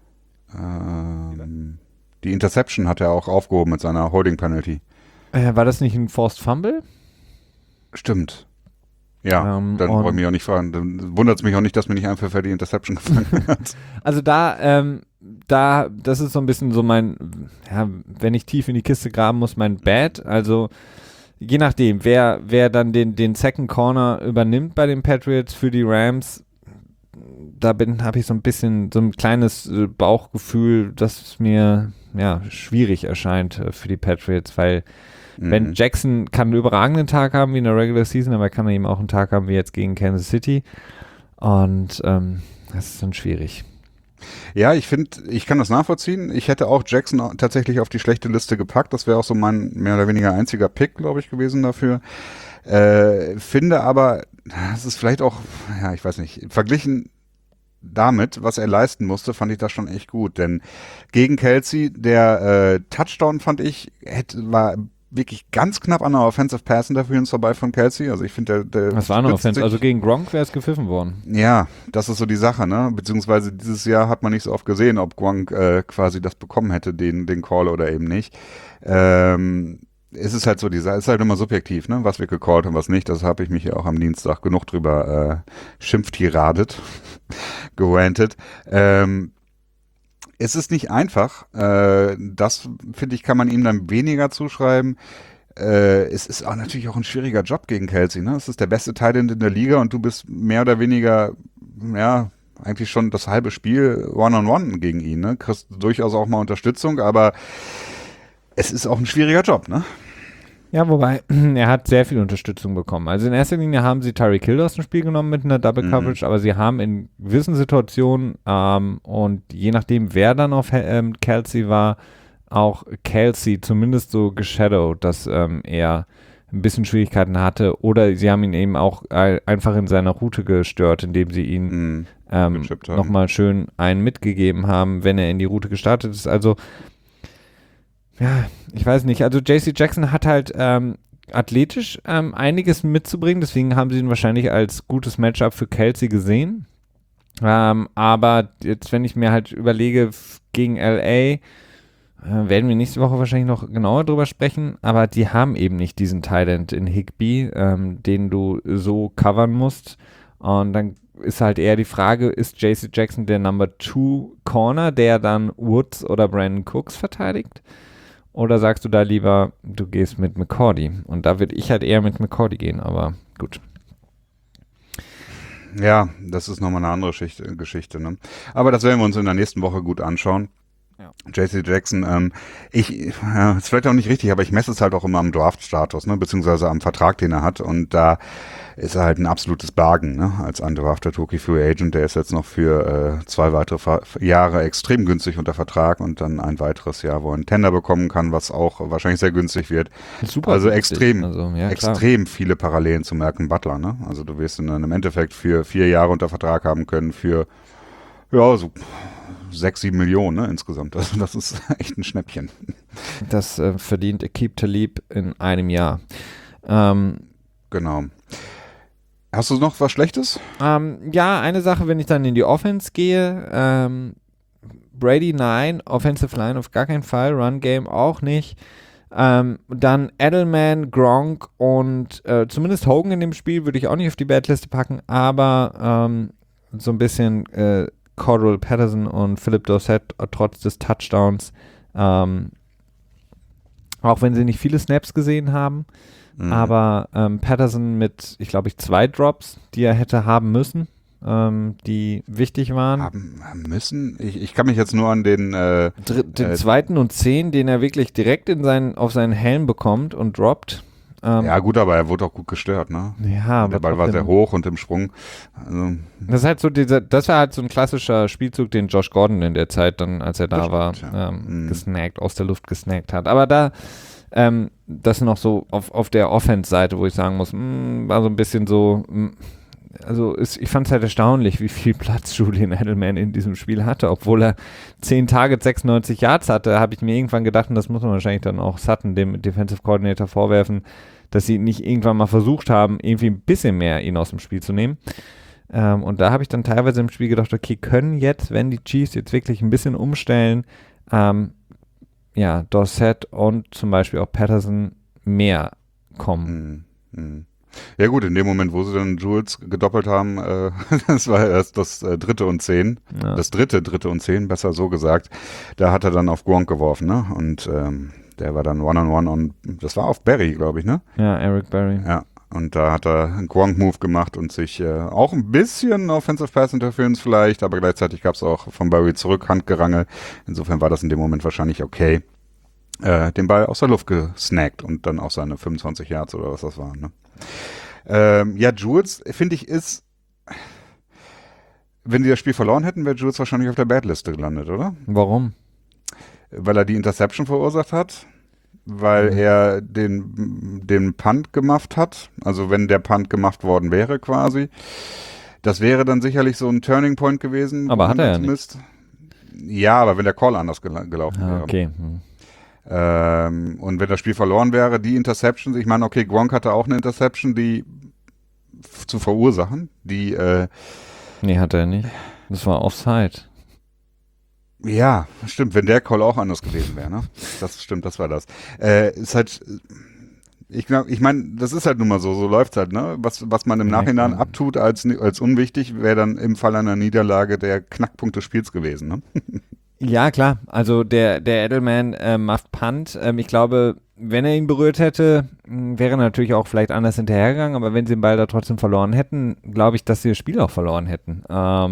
Die Interception hat er auch aufgehoben mit seiner Holding Penalty. War das nicht ein Forced Fumble? Stimmt. Ja, dann wollte ich mich auch nicht fragen. Dann wundert es mich auch nicht, dass mir nicht einfach für die Interception gefangen hat. Also das ist so ein bisschen so wenn ich tief in die Kiste graben muss, mein Bad. Also je nachdem, wer dann den Second Corner übernimmt bei den Patriots für die Rams, da habe ich so ein bisschen so ein kleines Bauchgefühl, das mir schwierig erscheint für die Patriots, weil wenn Jackson kann einen überragenden Tag haben wie in der Regular Season, aber kann er eben auch einen Tag haben wie jetzt gegen Kansas City und das ist dann schwierig. Ja, ich finde, ich kann das nachvollziehen. Ich hätte auch Jackson tatsächlich auf die schlechte Liste gepackt. Das wäre auch so mein mehr oder weniger einziger Pick, glaube ich, gewesen dafür. Finde aber, das ist vielleicht auch, ich weiß nicht, verglichen damit, was er leisten musste, fand ich das schon echt gut. Denn gegen Kelce, der Touchdown, fand ich, war wirklich ganz knapp an der Offensive Pass Interference vorbei von Kelce. Also ich finde, das war eine Offensive, also gegen Gronk wäre es gepfiffen worden. Ja, das ist so die Sache, ne? Beziehungsweise dieses Jahr hat man nicht so oft gesehen, ob Gronk quasi das bekommen hätte, den Call oder eben nicht. Es ist halt so, es ist halt immer subjektiv, ne? Was wir gecallt und was nicht. Das habe ich mich ja auch am Dienstag genug drüber schimpftiradet, gerantet. Es ist nicht einfach. Das, finde ich, kann man ihm dann weniger zuschreiben. Es ist auch natürlich auch ein schwieriger Job gegen Kelce. Ne? Es ist der beste Tight End in der Liga und du bist mehr oder weniger, eigentlich schon das halbe Spiel One-on-One gegen ihn. Ne? Kriegst durchaus auch mal Unterstützung, aber es ist auch ein schwieriger Job, ne? Ja, wobei, er hat sehr viel Unterstützung bekommen. Also in erster Linie haben sie Tyreek Hill aus dem Spiel genommen mit einer Double Coverage, aber sie haben in gewissen Situationen und je nachdem, wer dann auf Kelce war, auch Kelce zumindest so geshadowed, dass er ein bisschen Schwierigkeiten hatte oder sie haben ihn eben auch einfach in seiner Route gestört, indem sie ihn nochmal schön einen mitgegeben haben, wenn er in die Route gestartet ist. Also ja, ich weiß nicht. Also J.C. Jackson hat halt athletisch einiges mitzubringen, deswegen haben sie ihn wahrscheinlich als gutes Matchup für Kelce gesehen. Aber jetzt, wenn ich mir halt überlege, gegen L.A., werden wir nächste Woche wahrscheinlich noch genauer drüber sprechen, aber die haben eben nicht diesen Tight End in Higbee, den du so covern musst. Und dann ist halt eher die Frage, ist JC Jackson der Number 2 Corner, der dann Woods oder Brandon Cooks verteidigt? Oder sagst du da lieber, du gehst mit McCourty? Und da würde ich halt eher mit McCourty gehen, aber gut. Ja, das ist nochmal eine andere Geschichte. Ne? Aber das werden wir uns in der nächsten Woche gut anschauen. Ja. JC Jackson, ist vielleicht auch nicht richtig, aber ich messe es halt auch immer am Draft-Status, ne, beziehungsweise am Vertrag, den er hat. Und da ist er halt ein absolutes Bargain, ne, als undrafted Rookie Free Agent. Der ist jetzt noch für 2 weitere Jahre extrem günstig unter Vertrag und dann ein weiteres Jahr, wo er einen Tender bekommen kann, was auch wahrscheinlich sehr günstig wird. Super also günstig. Extrem viele Parallelen zu Malcolm Butler, ne? Also du wirst ihn dann im Endeffekt für 4 Jahre unter Vertrag haben können für, ja, so 6-7 Millionen, ne, insgesamt. Also das ist echt ein Schnäppchen. Das verdient Aqib Talib in einem Jahr. Genau. Hast du noch was Schlechtes? Ja, eine Sache, wenn ich dann in die Offense gehe, Brady nein, Offensive Line auf gar keinen Fall, Run Game auch nicht. Dann Edelman, Gronk und zumindest Hogan in dem Spiel würde ich auch nicht auf die Badliste packen, aber so ein bisschen Cordell Patterson und Philip Dorsett trotz des Touchdowns, auch wenn sie nicht viele Snaps gesehen haben, aber Patterson mit, ich glaube, 2 Drops, die er hätte haben müssen, die wichtig waren. Haben müssen? Ich kann mich jetzt nur an den den 2. und 10, den er wirklich direkt auf seinen Helm bekommt und droppt. Ja gut, aber er wurde auch gut gestört, ne? Ja, der Ball war sehr hoch und im Sprung. Also, das ist halt so das war halt so ein klassischer Spielzug, den Josh Gordon in der Zeit dann, als er da war, gesnackt, aus der Luft gesnackt hat. Aber da, das noch so auf der Offense-Seite, wo ich sagen muss, war so ein bisschen so, also ich fand es halt erstaunlich, wie viel Platz Julian Edelman in diesem Spiel hatte, obwohl er 10 Targets, 96 Yards hatte, habe ich mir irgendwann gedacht, und das muss man wahrscheinlich dann auch Sutton, dem Defensive Coordinator, vorwerfen, dass sie nicht irgendwann mal versucht haben, irgendwie ein bisschen mehr ihn aus dem Spiel zu nehmen. Und da habe ich dann teilweise im Spiel gedacht, okay, können jetzt, wenn die Chiefs jetzt wirklich ein bisschen umstellen, Dorsett und zum Beispiel auch Patterson mehr kommen. Ja gut, in dem Moment, wo sie dann Jules gedoppelt haben, das war erst das 3. und 10, das dritte und 10, besser so gesagt, da hat er dann auf Gronk geworfen, ne? Und der war dann One-on-One und das war auf Barry, glaube ich, ne? Ja, Eric Barry. Ja, und da hat er einen Gronk-Move gemacht und sich auch ein bisschen Offensive Pass Interference vielleicht, aber gleichzeitig gab es auch von Barry zurück Handgerangel. Insofern war das in dem Moment wahrscheinlich okay. Den Ball aus der Luft gesnackt und dann auch seine 25 Yards oder was das waren, ne? Jules, finde ich, ist, wenn die das Spiel verloren hätten, wäre Jules wahrscheinlich auf der Badliste gelandet, oder? Warum? Weil er die Interception verursacht hat, weil er den Punt gemacht hat, also wenn der Punt gemacht worden wäre quasi. Das wäre dann sicherlich so ein Turning Point gewesen. Aber hat er ja nicht. Ja, aber wenn der Call anders gelaufen wäre. Okay. Und wenn das Spiel verloren wäre, die Interceptions, ich meine, okay, Gronk hatte auch eine Interception, die zu verursachen, die nee, hat er nicht. Das war Offside. Ja, stimmt, wenn der Call auch anders gewesen wäre, ne? Das stimmt, das war das. Ist halt, ich meine, das ist halt nun mal so läuft's halt, ne? Was man im Nachhinein abtut als unwichtig, wäre dann im Fall einer Niederlage der Knackpunkt des Spiels gewesen, ne? Ja, klar. Also der Edelman macht Punt. Ich glaube, wenn er ihn berührt hätte, wäre er natürlich auch vielleicht anders hinterhergegangen, aber wenn sie den Ball da trotzdem verloren hätten, glaube ich, dass sie das Spiel auch verloren hätten.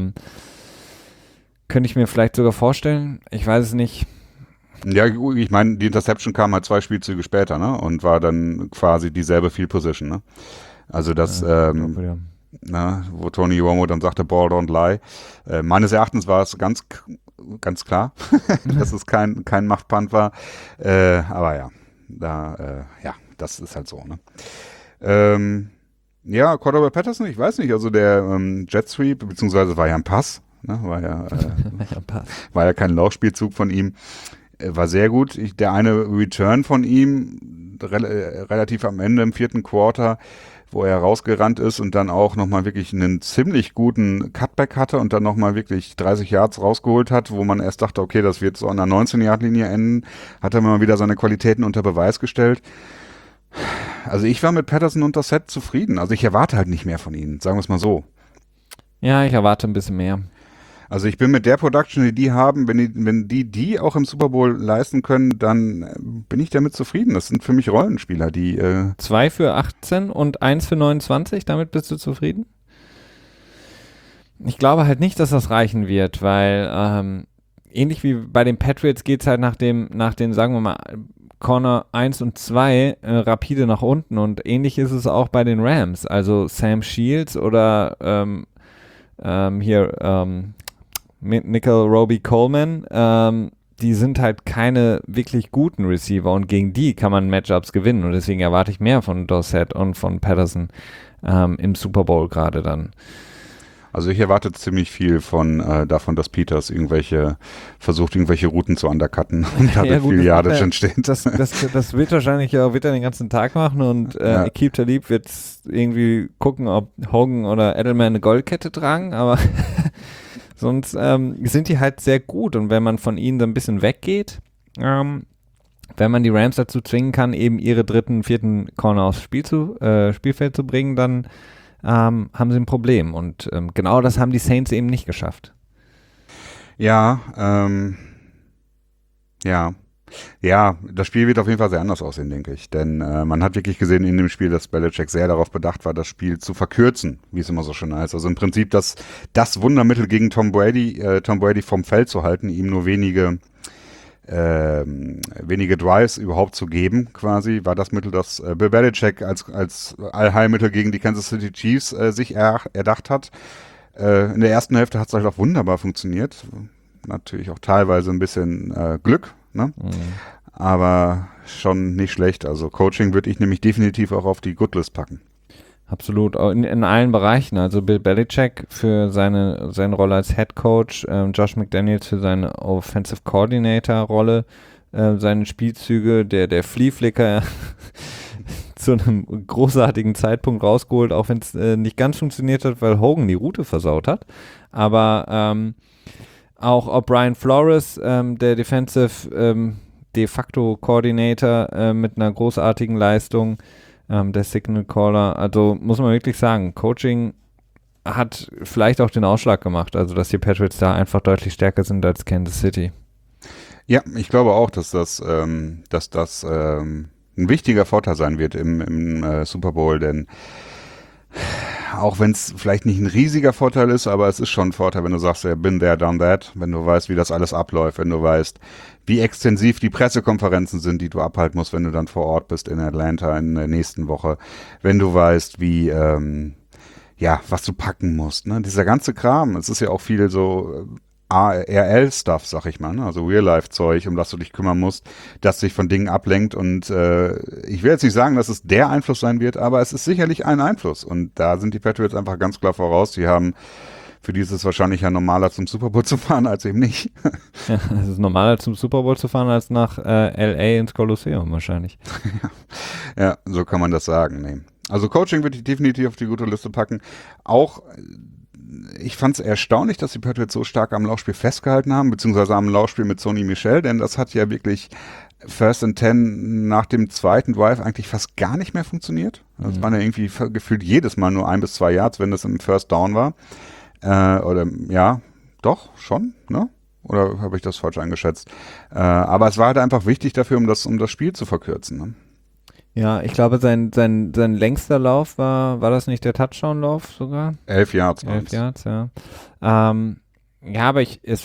Könnte ich mir vielleicht sogar vorstellen. Ich weiß es nicht. Ja, ich meine, die Interception kam halt 2 Spielzüge später, ne? Und war dann quasi dieselbe Field Position, ne? Also das, wo Tony Romo dann sagte, Ball don't lie. Meines Erachtens war es ganz klar, dass es kein Machtpunt war. Aber ja, das ist halt so, ne? Cordell Patterson, ich weiß nicht, also der Jet Sweep, beziehungsweise war ja ein Pass, ne? War ja kein Laufspielzug von ihm. War sehr gut. Der eine Return von ihm, relativ am Ende im 4. Quarter, wo er rausgerannt ist und dann auch nochmal wirklich einen ziemlich guten Cutback hatte und dann nochmal wirklich 30 Yards rausgeholt hat, wo man erst dachte, okay, das wird so an der 19-Yard-Linie enden, hat er mal wieder seine Qualitäten unter Beweis gestellt. Also ich war mit Patterson und Dorsett zufrieden. Also ich erwarte halt nicht mehr von ihnen, sagen wir es mal so. Ja, ich erwarte ein bisschen mehr. Also ich bin mit der Production, die haben, wenn die auch im Super Bowl leisten können, dann bin ich damit zufrieden. Das sind für mich Rollenspieler, die 2 für 18 und 1 für 29, damit bist du zufrieden? Ich glaube halt nicht, dass das reichen wird, weil ähnlich wie bei den Patriots geht es halt nach den, sagen wir mal, Corner 1 und 2 rapide nach unten und ähnlich ist es auch bei den Rams. Also Sam Shields oder Nickel Roby Coleman, die sind halt keine wirklich guten Receiver und gegen die kann man Matchups gewinnen und deswegen erwarte ich mehr von Dorsett und von Patterson im Super Bowl gerade dann. Also ich erwarte ziemlich viel davon, dass Peters versucht, irgendwelche Routen zu undercutten und dadurch viel Yardage entsteht. Das wird wahrscheinlich auch wird er den ganzen Tag machen und Aqib Talib wird irgendwie gucken, ob Hogan oder Edelman eine Goldkette tragen, aber sonst sind die halt sehr gut und wenn man von ihnen so ein bisschen weggeht, wenn man die Rams dazu zwingen kann, eben ihre dritten, vierten Corner aufs Spielfeld zu bringen, dann haben sie ein Problem. Und genau das haben die Saints eben nicht geschafft. Ja, das Spiel wird auf jeden Fall sehr anders aussehen, denke ich. Denn man hat wirklich gesehen in dem Spiel, dass Belichick sehr darauf bedacht war, das Spiel zu verkürzen, wie es immer so schön heißt. Also im Prinzip das Wundermittel gegen Tom Brady vom Feld zu halten, ihm nur wenige Drives überhaupt zu geben, quasi, war das Mittel, das Bill Belichick als Allheilmittel gegen die Kansas City Chiefs sich erdacht hat. In der ersten Hälfte hat es halt auch wunderbar funktioniert. Natürlich auch teilweise ein bisschen Glück, ne? Mhm. Aber schon nicht schlecht. Also Coaching würde ich nämlich definitiv auch auf die Goodlist packen. Absolut, in allen Bereichen. Also Bill Belichick für seine Rolle als Head Coach, Josh McDaniels für seine Offensive Coordinator Rolle, seine Spielzüge, der Flea Flicker zu einem großartigen Zeitpunkt rausgeholt, auch wenn es nicht ganz funktioniert hat, weil Hogan die Route versaut hat. Aber auch O'Brien Flores, der Defensive de facto Coordinator mit einer großartigen Leistung, der Signal Caller, also muss man wirklich sagen, Coaching hat vielleicht auch den Ausschlag gemacht, also dass die Patriots da einfach deutlich stärker sind als Kansas City. Ja, ich glaube auch, dass das ein wichtiger Vorteil sein wird im Super Bowl, denn auch wenn es vielleicht nicht ein riesiger Vorteil ist, aber es ist schon ein Vorteil, wenn du sagst, ja, been there, done that, wenn du weißt, wie das alles abläuft, wenn du weißt, wie extensiv die Pressekonferenzen sind, die du abhalten musst, wenn du dann vor Ort bist in Atlanta in der nächsten Woche, wenn du weißt, wie, was du packen musst, ne? Dieser ganze Kram, es ist ja auch viel so ARL-Stuff, sag ich mal, ne? Also Real-Life-Zeug, um das du dich kümmern musst, das dich von Dingen ablenkt und ich will jetzt nicht sagen, dass es der Einfluss sein wird, aber es ist sicherlich ein Einfluss und da sind die Patriots einfach ganz klar voraus, für die ist es wahrscheinlich ja normaler zum Super Bowl zu fahren als eben nicht. Ja, es ist normaler zum Super Bowl zu fahren als nach LA ins Kolosseum wahrscheinlich. Ja, so kann man das sagen, nee. Also Coaching würde ich definitiv auf die gute Liste packen. Auch ich fand es erstaunlich, dass die Patriots so stark am Laufspiel festgehalten haben, beziehungsweise am Laufspiel mit Sony Michel, denn das hat ja wirklich First and 10 nach dem zweiten Drive eigentlich fast gar nicht mehr funktioniert. Das waren ja irgendwie gefühlt jedes Mal nur 1 bis 2 Yards, wenn das im First Down war. Oder ja, doch, schon, ne? Oder habe ich das falsch eingeschätzt? Aber es war halt einfach wichtig dafür, um das Spiel zu verkürzen, ne? Ja, ich glaube, sein längster Lauf war das nicht der Touchdown-Lauf sogar? 11 Yards. 11 Yards, ja. Aber es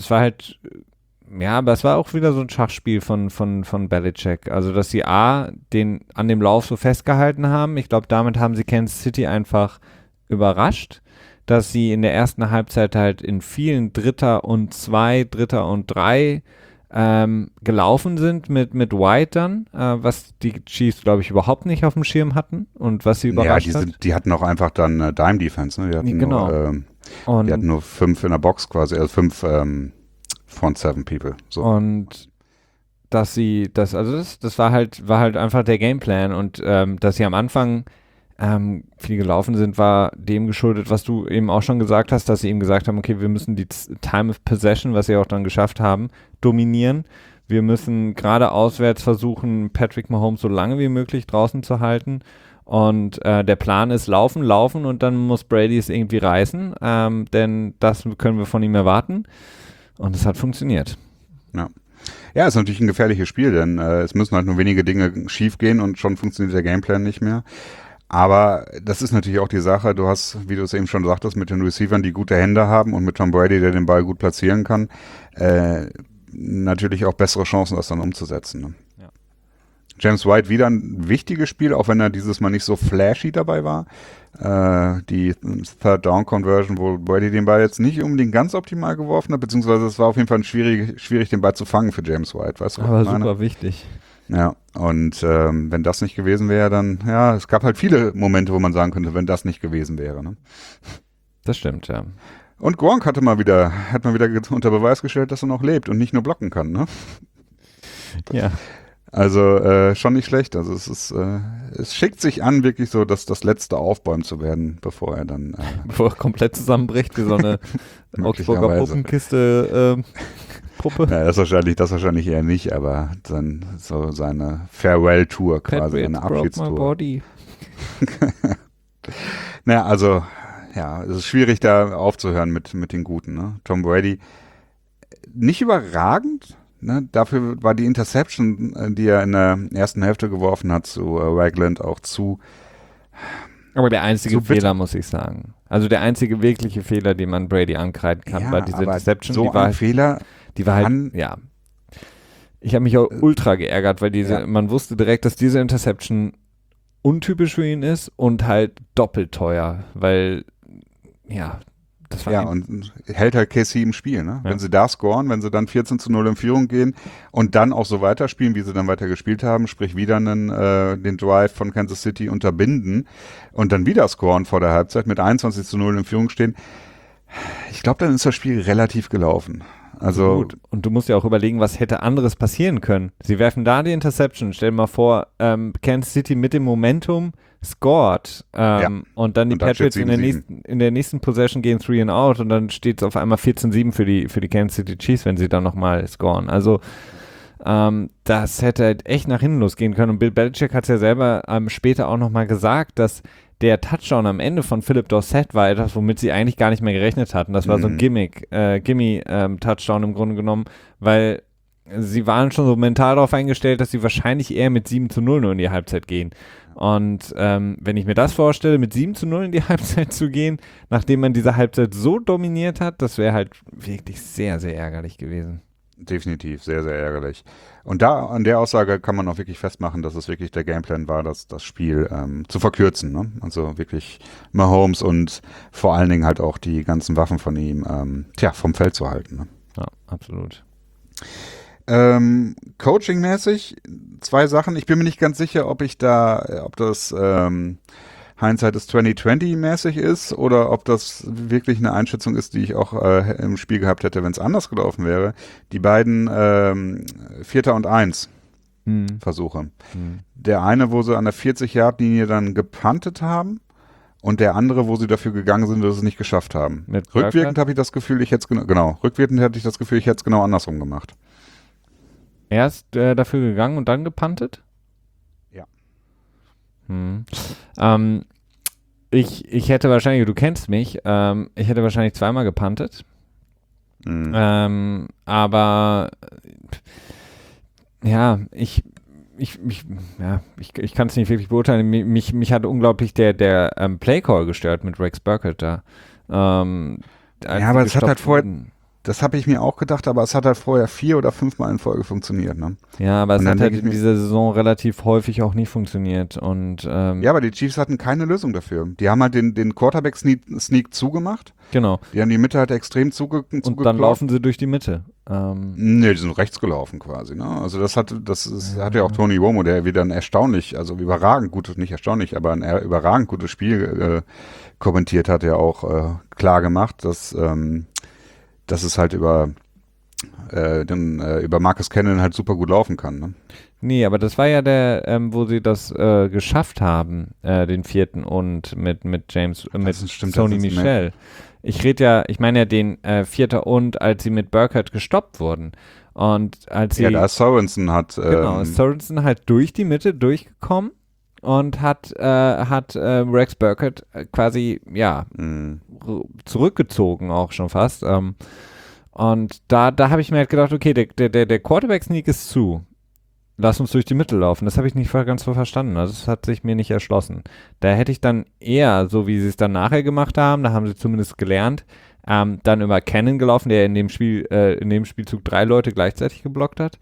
war auch wieder so ein Schachspiel von Belichick. Also, dass sie an dem Lauf so festgehalten haben. Ich glaube, damit haben sie Kansas City einfach überrascht, dass sie in der ersten Halbzeit halt in vielen Dritter und 2, Dritter und 3 gelaufen sind mit White dann, was die Chiefs, glaube ich, überhaupt nicht auf dem Schirm hatten und was sie überrascht hat. Die hatten auch einfach dann Dime-Defense, ne? Die hatten die hatten nur 5 in der Box quasi, also 5 Front 7 People. So. Und das war halt einfach der Gameplan und dass sie am Anfang viel gelaufen sind, war dem geschuldet, was du eben auch schon gesagt hast, dass sie eben gesagt haben, okay, wir müssen die Time of Possession, was sie auch dann geschafft haben, dominieren. Wir müssen gerade auswärts versuchen, Patrick Mahomes so lange wie möglich draußen zu halten Und der Plan ist laufen und dann muss Brady es irgendwie reißen, denn das können wir von ihm erwarten. Und es hat funktioniert. Ja. Ja, ist natürlich ein gefährliches Spiel, denn es müssen halt nur wenige Dinge schief gehen und schon funktioniert der Gameplan nicht mehr. Aber das ist natürlich auch die Sache, du hast, wie du es eben schon sagtest, mit den Receivern, die gute Hände haben und mit Tom Brady, der den Ball gut platzieren kann, natürlich auch bessere Chancen, das dann umzusetzen. Ne? Ja. James White wieder ein wichtiges Spiel, auch wenn er dieses Mal nicht so flashy dabei war. Die Third Down Conversion, wo Brady den Ball jetzt nicht unbedingt ganz optimal geworfen hat, beziehungsweise es war auf jeden Fall schwierig den Ball zu fangen für James White, weißt du? Aber super wichtig. Ja, und wenn das nicht gewesen wäre, dann, ja, es gab halt viele Momente, wo man sagen könnte, wenn das nicht gewesen wäre. Ne? Das stimmt, ja. Und Gronk hat mal wieder unter Beweis gestellt, dass er noch lebt und nicht nur blocken kann, ne? Ja. Also schon nicht schlecht. Also es schickt sich an, wirklich so, dass das letzte aufbäumen zu werden, bevor er dann bevor er komplett zusammenbricht, wie so eine Augsburger Puppenkiste Puppe. Ja, das wahrscheinlich eher nicht, aber dann so seine Farewell-Tour quasi, eine Abschiedstour. Naja, also ja, es ist schwierig da aufzuhören mit den Guten. Ne? Tom Brady, nicht überragend. Ne? Dafür war die Interception, die er in der ersten Hälfte geworfen hat zu Ragland, auch zu. Aber der einzige Fehler, muss ich sagen. Also der einzige wirkliche Fehler, den man Brady ankreiden kann, ja, war diese Interception. So ein Fehler. Die war halt, ja. Ich habe mich auch ultra geärgert, weil man wusste direkt, dass diese Interception untypisch für ihn ist und halt doppelt teuer, weil, ja, das war. Ja, und hält halt KC im Spiel, ne? Ja. Wenn sie da scoren, wenn sie dann 14-0 in Führung gehen und dann auch so weiterspielen, wie sie dann weiter gespielt haben, sprich wieder den Drive von Kansas City unterbinden und dann wieder scoren vor der Halbzeit mit 21-0 in Führung stehen, ich glaube, dann ist das Spiel relativ gelaufen. Also gut. Und du musst ja auch überlegen, was hätte anderes passieren können. Sie werfen da die Interception. Stell dir mal vor, Kansas City mit dem Momentum scored und dann die Patriots in der nächsten Possession gehen 3 and out und dann steht es auf einmal 14-7 für die Kansas City Chiefs, wenn sie dann nochmal scoren. Also das hätte halt echt nach hinten losgehen können. Und Bill Belichick hat es ja selber später auch nochmal gesagt, dass der Touchdown am Ende von Philip Dorsett war etwas, womit sie eigentlich gar nicht mehr gerechnet hatten. Das war so ein Gimme-Touchdown im Grunde genommen, weil sie waren schon so mental darauf eingestellt, dass sie wahrscheinlich eher mit 7-0 nur in die Halbzeit gehen. Und wenn ich mir das vorstelle, mit 7-0 in die Halbzeit zu gehen, nachdem man diese Halbzeit so dominiert hat, das wäre halt wirklich sehr, sehr ärgerlich gewesen. Definitiv, sehr, sehr ärgerlich. Und da an der Aussage kann man auch wirklich festmachen, dass es wirklich der Gameplan war, das Spiel zu verkürzen. Ne? Also wirklich Mahomes und vor allen Dingen halt auch die ganzen Waffen von ihm vom Feld zu halten. Ne? Ja, absolut. Coaching-mäßig 2 Sachen. Ich bin mir nicht ganz sicher, ob das Hindsight ist 2020-mäßig ist oder ob das wirklich eine Einschätzung ist, die ich auch im Spiel gehabt hätte, wenn es anders gelaufen wäre. Die beiden 4. und 1 Versuche. Der eine, wo sie an der 40-Yard-Linie dann gepuntet haben und der andere, wo sie dafür gegangen sind, dass sie es nicht geschafft haben. Rückwirkend habe ich das Gefühl, rückwirkend hatte ich das Gefühl, ich hätte es genau andersrum gemacht. Erst dafür gegangen und dann gepuntet? Ja. Ich hätte wahrscheinlich, du kennst mich, ich hätte wahrscheinlich 2-mal gepuntet. Aber ja, ich kann es nicht wirklich beurteilen. Mich hat unglaublich der Playcall gestört mit Rex Burkhead da. Aber es hat halt vorher, das habe ich mir auch gedacht, aber es hat halt vorher 4 oder 5 Mal in Folge funktioniert. Ne? Ja, aber es hat halt in dieser Saison relativ häufig auch nicht funktioniert. Und, ja, aber die Chiefs hatten keine Lösung dafür. Die haben halt den Quarterback-Sneak zugemacht. Genau. Die haben die Mitte halt extrem zugeklopft. Und dann laufen sie durch die Mitte. Nee, die sind rechts gelaufen quasi. Ne? Also das hat ja auch Tony Romo, der wieder ein überragend gutes, nicht erstaunlich, aber ein überragend gutes Spiel kommentiert hat, ja auch klar gemacht, dass es halt über Marcus Cannon halt super gut laufen kann. Ne? Nee, aber das war ja der, wo sie das geschafft haben, den 4. und mit James, mit Sony Michel. Ich meine ja den 4. und als sie mit Burkhead gestoppt wurden. Und als sie. Ja, da Sorensen hat. Genau, Sorensen halt durch die Mitte durchgekommen. und hat Rex Burkhead quasi, zurückgezogen auch schon fast. Und da habe ich mir halt gedacht, okay, der Quarterback-Sneak ist zu. Lass uns durch die Mitte laufen. Das habe ich nicht ganz so verstanden. Also das hat sich mir nicht erschlossen. Da hätte ich dann eher, so wie sie es dann nachher gemacht haben, da haben sie zumindest gelernt, dann über Cannon gelaufen, der in dem Spielzug 3 Leute gleichzeitig geblockt hat.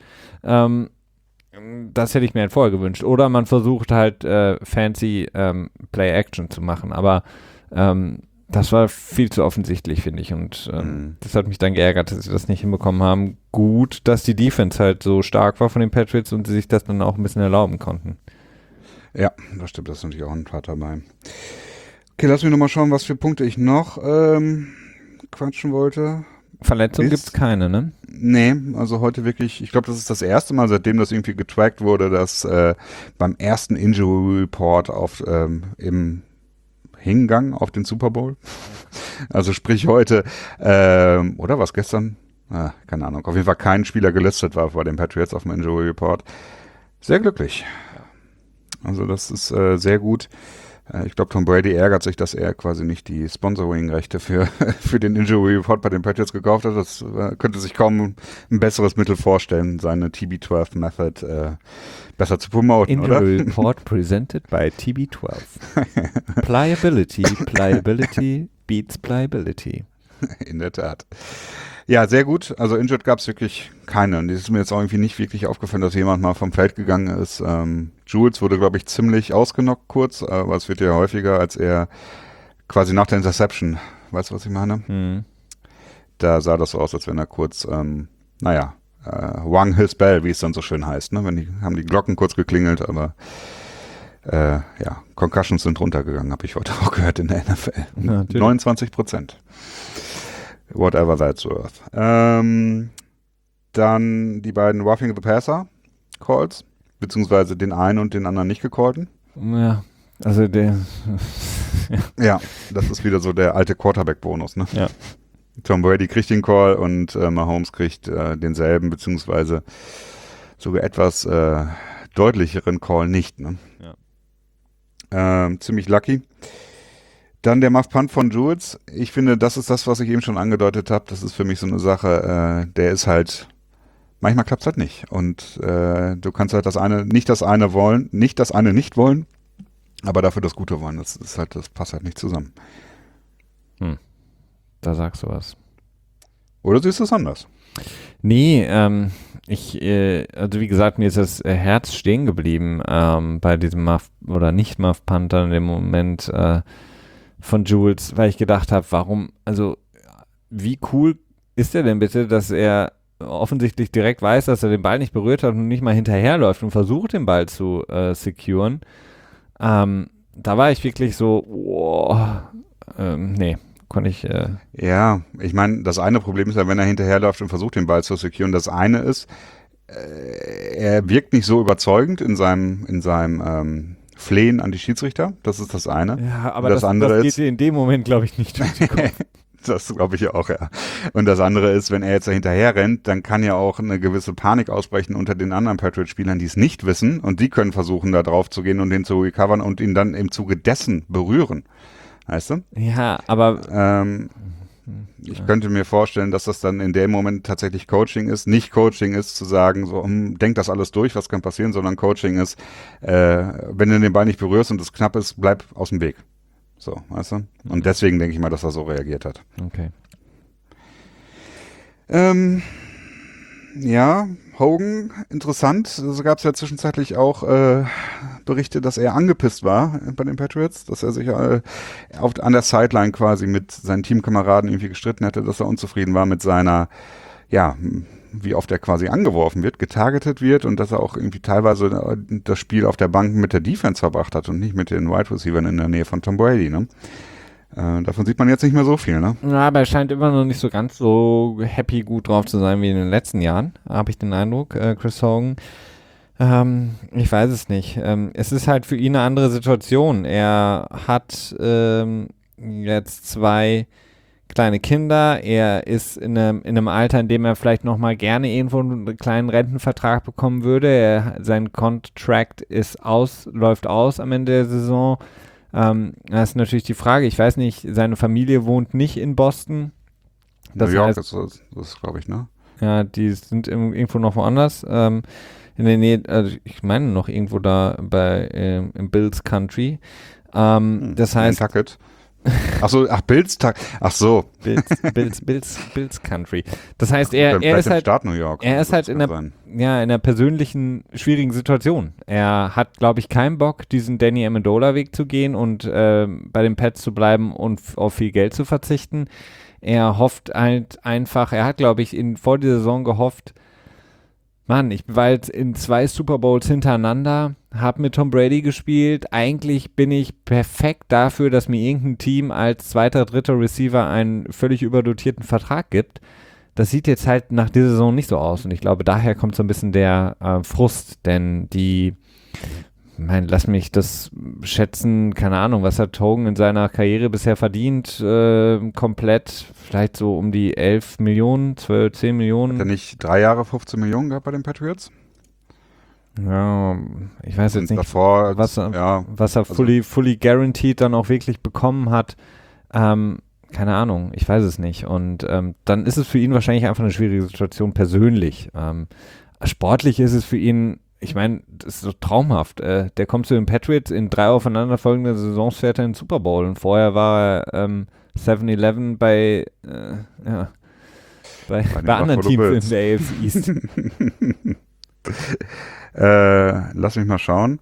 Das hätte ich mir halt vorher gewünscht. Oder man versucht halt fancy Play-Action zu machen. Aber das war viel zu offensichtlich, finde ich. Und das hat mich dann geärgert, dass sie das nicht hinbekommen haben. Gut, dass die Defense halt so stark war von den Patriots und sie sich das dann auch ein bisschen erlauben konnten. Ja, das stimmt. Das ist natürlich auch ein Part dabei. Okay, lass mich nochmal schauen, was für Punkte ich noch quatschen wollte. Verletzung gibt es keine, ne? Nee, also heute wirklich, ich glaube, das ist das erste Mal, seitdem das irgendwie getrackt wurde, dass beim ersten Injury Report im Hingang auf den Super Bowl. Also sprich heute, oder was gestern? Keine Ahnung. Auf jeden Fall kein Spieler gelistet war bei den Patriots auf dem Injury Report. Sehr glücklich. Also das ist sehr gut. Ich glaube, Tom Brady ärgert sich, dass er quasi nicht die Sponsoring-Rechte für den Injury Report bei den Patriots gekauft hat. Das könnte sich kaum ein besseres Mittel vorstellen, seine TB12-Method besser zu promoten, Injury oder? Report presented by TB12. Pliability beats pliability. In der Tat. Ja, sehr gut. Also Injured gab es wirklich keine. Und es ist mir jetzt auch irgendwie nicht wirklich aufgefallen, dass jemand mal vom Feld gegangen ist. Jules wurde, glaube ich, ziemlich ausgenockt kurz, aber es wird ja häufiger, als er quasi nach der Interception, weißt du, was ich meine? Da sah das so aus, als wenn er kurz, rung his bell, wie es dann so schön heißt. Ne? Haben die Glocken kurz geklingelt, aber Concussions sind runtergegangen, habe ich heute auch gehört in der NFL. Ja, 29%. Whatever that's worth. Dann die beiden Roughing the Passer Calls, beziehungsweise den einen und den anderen nicht gecallten. Ja, also Ja, das ist wieder so der alte Quarterback-Bonus, ne? Ja. Tom Brady kriegt den Call und Mahomes kriegt denselben, beziehungsweise sogar etwas deutlicheren Call nicht, ne? Ja. Ziemlich lucky. Dann der Muff Punt von Jules. Ich finde, das ist das, was ich eben schon angedeutet habe. Das ist für mich so eine Sache, der ist halt, manchmal klappt es halt nicht. Und du kannst halt das eine nicht wollen, aber dafür das Gute wollen. Das passt halt nicht zusammen. Da sagst du was. Oder siehst du es anders? Nee, also wie gesagt, mir ist das Herz stehen geblieben bei diesem Nicht-Muff-Punt in dem Moment von Jules, weil ich gedacht habe, wie cool ist er denn bitte, dass er offensichtlich direkt weiß, dass er den Ball nicht berührt hat und nicht mal hinterherläuft und versucht, den Ball zu securen. Da war ich wirklich so, nee, konnte ich. Ja, ich meine, das eine Problem ist ja, wenn er hinterherläuft und versucht, den Ball zu securen. Das eine ist, er wirkt nicht so überzeugend in seinem Flehen an die Schiedsrichter, das ist das eine. Ja, aber das geht dir in dem Moment, glaube ich, nicht durch den Kopf. Das glaube ich auch, ja. Und das andere ist, wenn er jetzt da hinterher rennt, dann kann ja auch eine gewisse Panik ausbrechen unter den anderen Patriot-Spielern, die es nicht wissen und die können versuchen, da drauf zu gehen und den zu recovern und ihn dann im Zuge dessen berühren. Weißt du? Ja, aber ich könnte mir vorstellen, dass das dann in dem Moment tatsächlich Coaching ist. Nicht Coaching ist zu sagen, so, denk das alles durch, was kann passieren, sondern Coaching ist, wenn du den Ball nicht berührst und es knapp ist, bleib aus dem Weg. So, weißt du? Und deswegen denke ich mal, dass er so reagiert hat. Okay. Ja, Hogan, interessant. Also gab es ja zwischenzeitlich auch Berichte, dass er angepisst war bei den Patriots, dass er sich an der Sideline quasi mit seinen Teamkameraden irgendwie gestritten hätte, dass er unzufrieden war mit seiner, ja, wie oft er quasi angeworfen wird, getargetet wird und dass er auch irgendwie teilweise das Spiel auf der Bank mit der Defense verbracht hat und nicht mit den Wide Receivers in der Nähe von Tom Brady, ne? Davon sieht man jetzt nicht mehr so viel, ne? Ja, aber er scheint immer noch nicht so ganz so happy gut drauf zu sein wie in den letzten Jahren, habe ich den Eindruck, Chris Hogan. Ich weiß es nicht. Es ist halt für ihn eine andere Situation. Er hat jetzt 2 kleine Kinder, er ist in einem Alter, in dem er vielleicht nochmal gerne irgendwo einen kleinen Rentenvertrag bekommen würde. Sein Contract läuft aus am Ende der Saison. Das ist natürlich die Frage, ich weiß nicht, seine Familie wohnt nicht in Boston. New York ist das, glaube ich, ne? Ja, die sind irgendwo noch woanders. In der Nähe, also ich meine noch irgendwo da im Bills Country. Das heißt. Nantucket. Bills Country. Das heißt, er ist halt Staat New York. Er ist halt in einer persönlichen schwierigen Situation. Er hat, glaube ich, keinen Bock, diesen Danny Amendola-Weg zu gehen und bei den Pats zu bleiben und auf viel Geld zu verzichten. Er hofft halt einfach, er hat, glaube ich, vor dieser Saison gehofft, Mann, ich war jetzt in 2 Super Bowls hintereinander, habe mit Tom Brady gespielt. Eigentlich bin ich perfekt dafür, dass mir irgendein Team als 2., 3. Receiver einen völlig überdotierten Vertrag gibt. Das sieht jetzt halt nach dieser Saison nicht so aus. Und ich glaube, daher kommt so ein bisschen der Frust. Denn lass mich das schätzen, keine Ahnung, was hat Hogan in seiner Karriere bisher verdient? Komplett, vielleicht so um die 11 Millionen, 12, 10 Millionen. Hat er nicht 3 Jahre 15 Millionen gehabt bei den Patriots? Ja, ich weiß jetzt nicht, davor, was er fully guaranteed dann auch wirklich bekommen hat. Keine Ahnung, ich weiß es nicht. Und dann ist es für ihn wahrscheinlich einfach eine schwierige Situation persönlich. Sportlich ist es für ihn, ich meine, das ist so traumhaft. Der kommt zu den Patriots, in 3 aufeinanderfolgenden Saisons fährt er in den Super Bowl. Und vorher war er 7-Eleven bei anderen Teams in der AFC East. Lass mich mal schauen.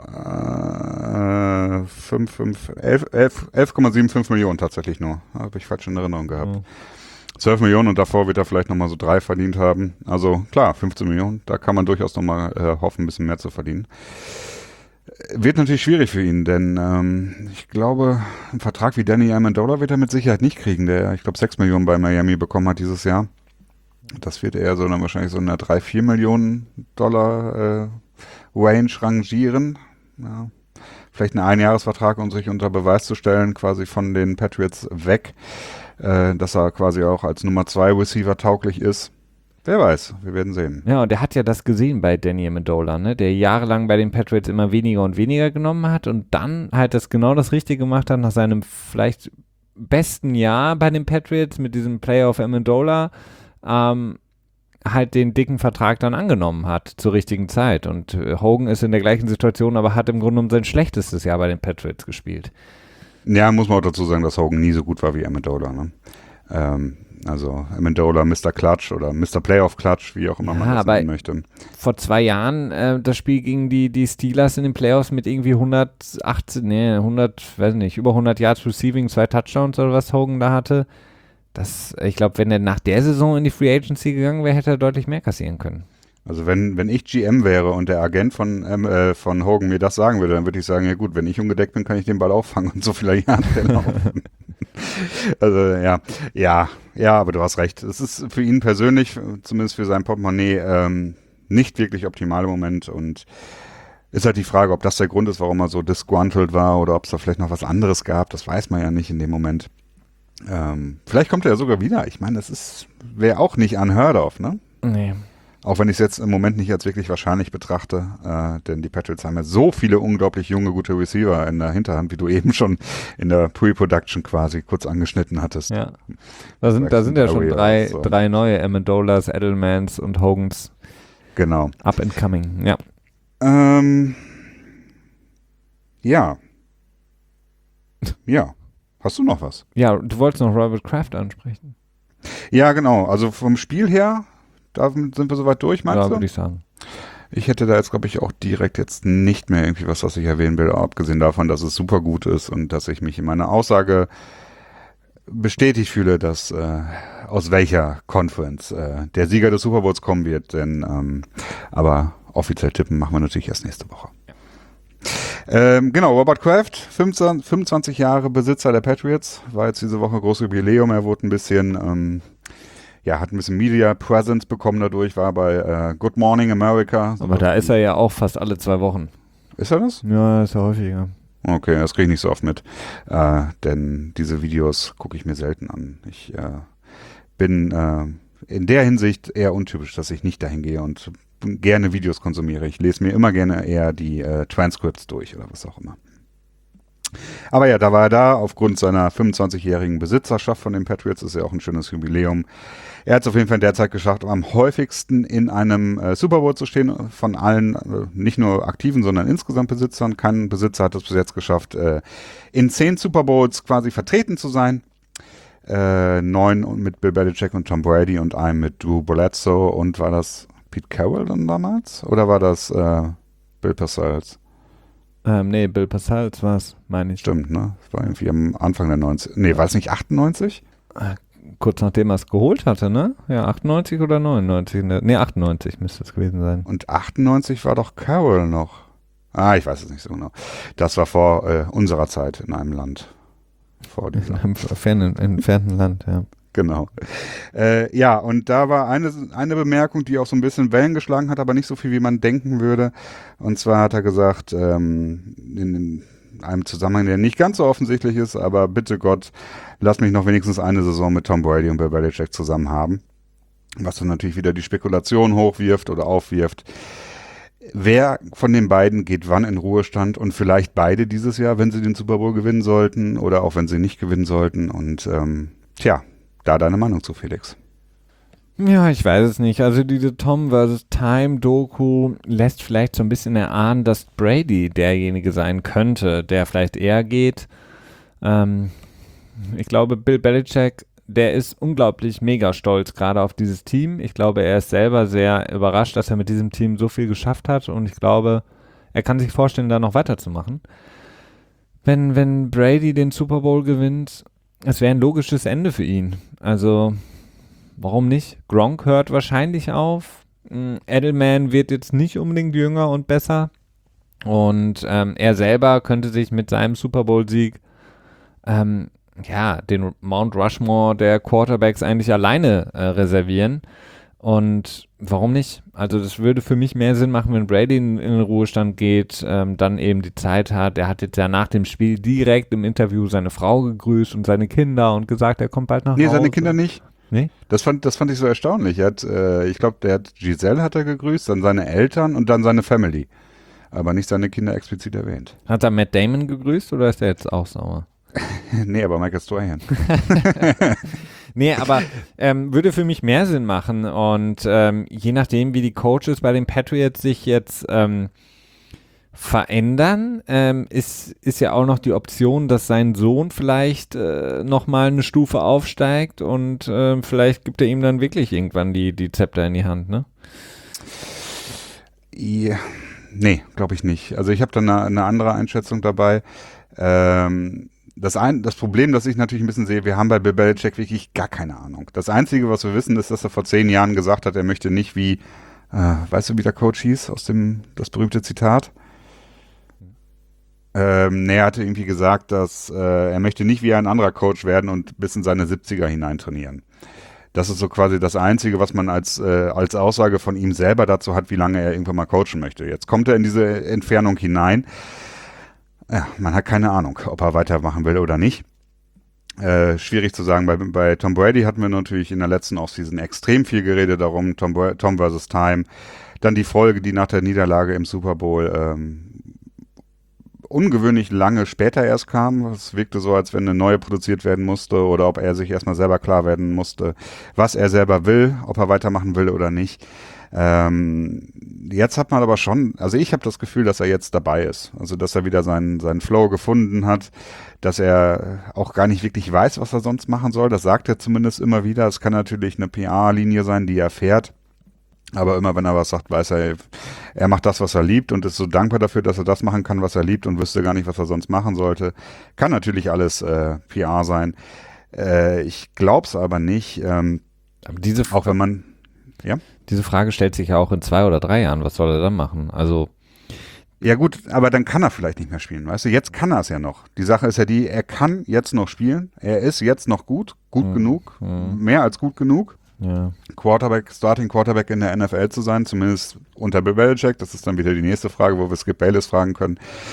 11,75 Millionen tatsächlich nur. Habe ich falsch in Erinnerung gehabt. 12 Millionen und davor wird er vielleicht nochmal so 3 verdient haben. Also klar, 15 Millionen, da kann man durchaus nochmal hoffen, ein bisschen mehr zu verdienen. Wird natürlich schwierig für ihn, denn ich glaube, einen Vertrag wie Danny Amendola wird er mit Sicherheit nicht kriegen, der, ich glaube, 6 Millionen bei Miami bekommen hat dieses Jahr. Das wird eher so dann wahrscheinlich so in der 3-4 Millionen Dollar Range rangieren. Ja. Vielleicht einen Einjahresvertrag, um sich unter Beweis zu stellen, quasi von den Patriots weg, dass er quasi auch als Nummer 2 Receiver tauglich ist. Wer weiß, wir werden sehen. Ja, und der hat ja das gesehen bei Danny Amendola, ne? Der jahrelang bei den Patriots immer weniger und weniger genommen hat und dann halt genau das Richtige gemacht hat nach seinem vielleicht besten Jahr bei den Patriots mit diesem Playoff Amendola, halt den dicken Vertrag dann angenommen hat zur richtigen Zeit. Und Hogan ist in der gleichen Situation, aber hat im Grunde genommen sein schlechtestes Jahr bei den Patriots gespielt. Ja, muss man auch dazu sagen, dass Hogan nie so gut war wie Amendola, ne? Also Amendola, Mr. Clutch oder Mr. Playoff Clutch, wie auch immer man das nennen möchte. Vor 2 Jahren das Spiel gegen die Steelers in den Playoffs mit irgendwie über 100 Yards Receiving, 2 Touchdowns oder was Hogan da hatte. Ich glaube, wenn er nach der Saison in die Free Agency gegangen wäre, hätte er deutlich mehr kassieren können. Also wenn ich GM wäre und der Agent von Hogan mir das sagen würde, dann würde ich sagen, ja gut, wenn ich ungedeckt bin, kann ich den Ball auffangen und so viele Jahre laufen. Also ja, aber du hast recht. Es ist für ihn persönlich, zumindest für sein Portemonnaie, nicht wirklich optimal im Moment und ist halt die Frage, ob das der Grund ist, warum er so disgruntled war oder ob es da vielleicht noch was anderes gab. Das weiß man ja nicht in dem Moment. Vielleicht kommt er ja sogar wieder. Ich meine, wäre auch nicht unheard of, ne? Nee. Auch wenn ich es jetzt im Moment nicht als wirklich wahrscheinlich betrachte, denn die Patriots haben ja so viele unglaublich junge, gute Receiver in der Hinterhand, wie du eben schon in der Pre-Production quasi kurz angeschnitten hattest. Ja, da sind ja schon drei neue Amendolas, Edelmans und Hogans. Genau. Up and coming, ja. Ja. Hast du noch was? Ja, du wolltest noch Robert Kraft ansprechen. Ja, genau. Also vom Spiel her, da sind wir soweit durch, meinst du? Ja, würde ich sagen. Ich hätte da jetzt, glaube ich, auch direkt jetzt nicht mehr irgendwie was ich erwähnen will, abgesehen davon, dass es super gut ist und dass ich mich in meiner Aussage bestätigt fühle, dass aus welcher Conference der Sieger des Super Bowls kommen wird. Aber offiziell tippen machen wir natürlich erst nächste Woche. Genau, Robert Kraft, 25 Jahre Besitzer der Patriots, war jetzt diese Woche großes Jubiläum, er wurde ein bisschen, hat ein bisschen Media Presence bekommen dadurch, war bei Good Morning America. Aber da ist er ja auch fast alle 2 Wochen. Ist er das? Ja, ist er häufiger. Okay, das kriege ich nicht so oft mit, denn diese Videos gucke ich mir selten an. Ich bin in der Hinsicht eher untypisch, dass ich nicht dahin gehe und gerne Videos konsumiere. Ich lese mir immer gerne eher die Transcripts durch oder was auch immer. Aber ja, da war er da, aufgrund seiner 25-jährigen Besitzerschaft von den Patriots, ist ja auch ein schönes Jubiläum. Er hat es auf jeden Fall in der Zeit geschafft, am häufigsten in einem Super Bowl zu stehen, von allen, nicht nur aktiven, sondern insgesamt Besitzern. Kein Besitzer hat es bis jetzt geschafft, in 10 Super Bowls quasi vertreten zu sein. 9 mit Bill Belichick und Tom Brady und einem mit Drew Bledsoe. Und war das Pete Carroll dann damals? Oder war das Bill Parcells? Nee, Bill Parcells war es, meine ich. Stimmt, ne? Das war irgendwie am Anfang der 90. Nee, war es nicht 98? Kurz nachdem er es geholt hatte, ne? Ja, 98 oder 99? Ne, 98 müsste es gewesen sein. Und 98 war doch Carroll noch. Ich weiß es nicht so genau. Das war vor unserer Zeit in einem Land. Vor dieser. In einem entfernten Land, ja. Genau. Ja, und da war eine Bemerkung, die auch so ein bisschen Wellen geschlagen hat, aber nicht so viel, wie man denken würde. Und zwar hat er gesagt, in einem Zusammenhang, der nicht ganz so offensichtlich ist, aber bitte Gott, lass mich noch wenigstens eine Saison mit Tom Brady und Bill Belichick zusammen haben. Was dann natürlich wieder die Spekulation hochwirft oder aufwirft. Wer von den beiden geht wann in Ruhestand und vielleicht beide dieses Jahr, wenn sie den Super Bowl gewinnen sollten oder auch wenn sie nicht gewinnen sollten. Und da deine Meinung zu, Felix? Ja, ich weiß es nicht. Also diese Tom vs. Time Doku lässt vielleicht so ein bisschen erahnen, dass Brady derjenige sein könnte, der vielleicht eher geht. Ich glaube, Bill Belichick, der ist unglaublich mega stolz gerade auf dieses Team. Ich glaube, er ist selber sehr überrascht, dass er mit diesem Team so viel geschafft hat und ich glaube, er kann sich vorstellen, da noch weiterzumachen. Wenn Brady den Super Bowl gewinnt, es wäre ein logisches Ende für ihn. Also, warum nicht? Gronk hört wahrscheinlich auf. Edelman wird jetzt nicht unbedingt jünger und besser. Und er selber könnte sich mit seinem Super Bowl-Sieg den Mount Rushmore der Quarterbacks eigentlich alleine reservieren. Und warum nicht? Also das würde für mich mehr Sinn machen, wenn Brady in den Ruhestand geht, dann eben die Zeit hat. Er hat jetzt ja nach dem Spiel direkt im Interview seine Frau gegrüßt und seine Kinder und gesagt, er kommt bald nach Hause. Nee, seine Kinder nicht. Nee? Das fand ich so erstaunlich. Ich glaube, Giselle hat er gegrüßt, dann seine Eltern und dann seine Family. Aber nicht seine Kinder explizit erwähnt. Hat er Matt Damon gegrüßt oder ist er jetzt auch sauer? Nee, aber Michael Strahan. Nee, aber würde für mich mehr Sinn machen und je nachdem, wie die Coaches bei den Patriots sich jetzt verändern, ist ja auch noch die Option, dass sein Sohn vielleicht nochmal eine Stufe aufsteigt und vielleicht gibt er ihm dann wirklich irgendwann die Zepter in die Hand, ne? Ja, nee, glaube ich nicht. Also ich habe da eine andere Einschätzung dabei. Das Problem, das ich natürlich ein bisschen sehe, wir haben bei Bill Belichick wirklich gar keine Ahnung. Das Einzige, was wir wissen, ist, dass er vor 10 Jahren gesagt hat, er möchte nicht wie, weißt du, wie der Coach hieß, das berühmte Zitat? Er hatte irgendwie gesagt, dass er möchte nicht wie ein anderer Coach werden und bis in seine 70er hinein trainieren. Das ist so quasi das Einzige, was man als Aussage von ihm selber dazu hat, wie lange er irgendwann mal coachen möchte. Jetzt kommt er in diese Entfernung hinein. Ja, man hat keine Ahnung, ob er weitermachen will oder nicht. Schwierig zu sagen. Bei Tom Brady hatten wir natürlich in der letzten Offseason extrem viel geredet darum, Tom vs. Time. Dann die Folge, die nach der Niederlage im Super Bowl ungewöhnlich lange später erst kam. Es wirkte so, als wenn eine neue produziert werden musste oder ob er sich erstmal selber klar werden musste, was er selber will, ob er weitermachen will oder nicht. Jetzt hat man aber schon, also ich habe das Gefühl, dass er jetzt dabei ist. Also dass er wieder seinen Flow gefunden hat, dass er auch gar nicht wirklich weiß, was er sonst machen soll. Das sagt er zumindest immer wieder. Es kann natürlich eine PR-Linie sein, die er fährt. Aber immer wenn er was sagt, weiß er macht das, was er liebt und ist so dankbar dafür, dass er das machen kann, was er liebt und wüsste gar nicht, was er sonst machen sollte. Kann natürlich alles PR sein. Ich glaube es aber nicht. Aber auch wenn man, ja? Diese Frage stellt sich ja auch in 2 oder 3 Jahren. Was soll er dann machen? Also ja gut, aber dann kann er vielleicht nicht mehr spielen, weißt du? Jetzt kann er es ja noch. Die Sache ist ja die, er kann jetzt noch spielen. Er ist jetzt noch gut genug, mehr als gut genug. Ja. Starting Quarterback in der NFL zu sein, zumindest unter Bill Belichick. Das ist dann wieder die nächste Frage, wo wir Skip Bayless fragen können.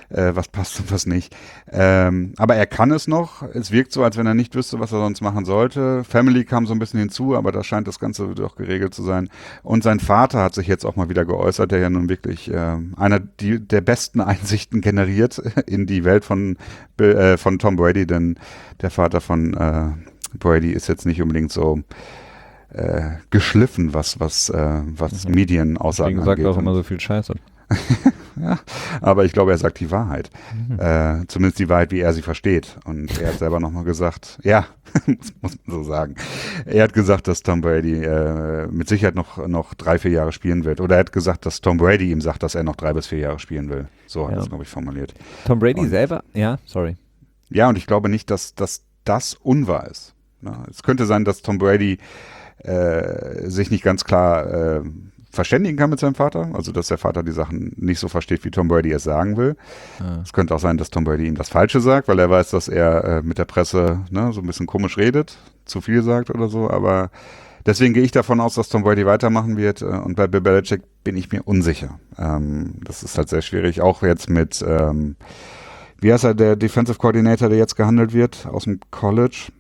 was passt und was nicht. Aber er kann es noch. Es wirkt so, als wenn er nicht wüsste, was er sonst machen sollte. Family kam so ein bisschen hinzu, aber da scheint das Ganze doch geregelt zu sein. Und sein Vater hat sich jetzt auch mal wieder geäußert, der ja nun wirklich einer der besten Einsichten generiert in die Welt von Tom Brady, denn der Vater von Brady ist jetzt nicht unbedingt so geschliffen, was Medienaussagen angeht. Deswegen sagt er auch immer so viel Scheiße. Ja, aber ich glaube, er sagt die Wahrheit. Zumindest die Wahrheit, wie er sie versteht. Und er hat selber nochmal gesagt, ja, muss man so sagen. Er hat gesagt, dass Tom Brady mit Sicherheit noch 3-4 Jahre spielen wird. Oder er hat gesagt, dass Tom Brady ihm sagt, dass er noch 3 bis 4 Jahre spielen will. So hat er es, glaube ich, formuliert. Tom Brady selber? Ja, sorry. Ja, und ich glaube nicht, dass das unwahr ist. Na, es könnte sein, dass Tom Brady sich nicht ganz klar verständigen kann mit seinem Vater, also dass der Vater die Sachen nicht so versteht, wie Tom Brady es sagen will. Es könnte auch sein, dass Tom Brady ihm das Falsche sagt, weil er weiß, dass er mit der Presse so ein bisschen komisch redet, zu viel sagt oder so, aber deswegen gehe ich davon aus, dass Tom Brady weitermachen wird und bei Bill Belichick bin ich mir unsicher. Das ist halt sehr schwierig, auch jetzt mit, wie heißt er, der Defensive Coordinator, der jetzt gehandelt wird aus dem College?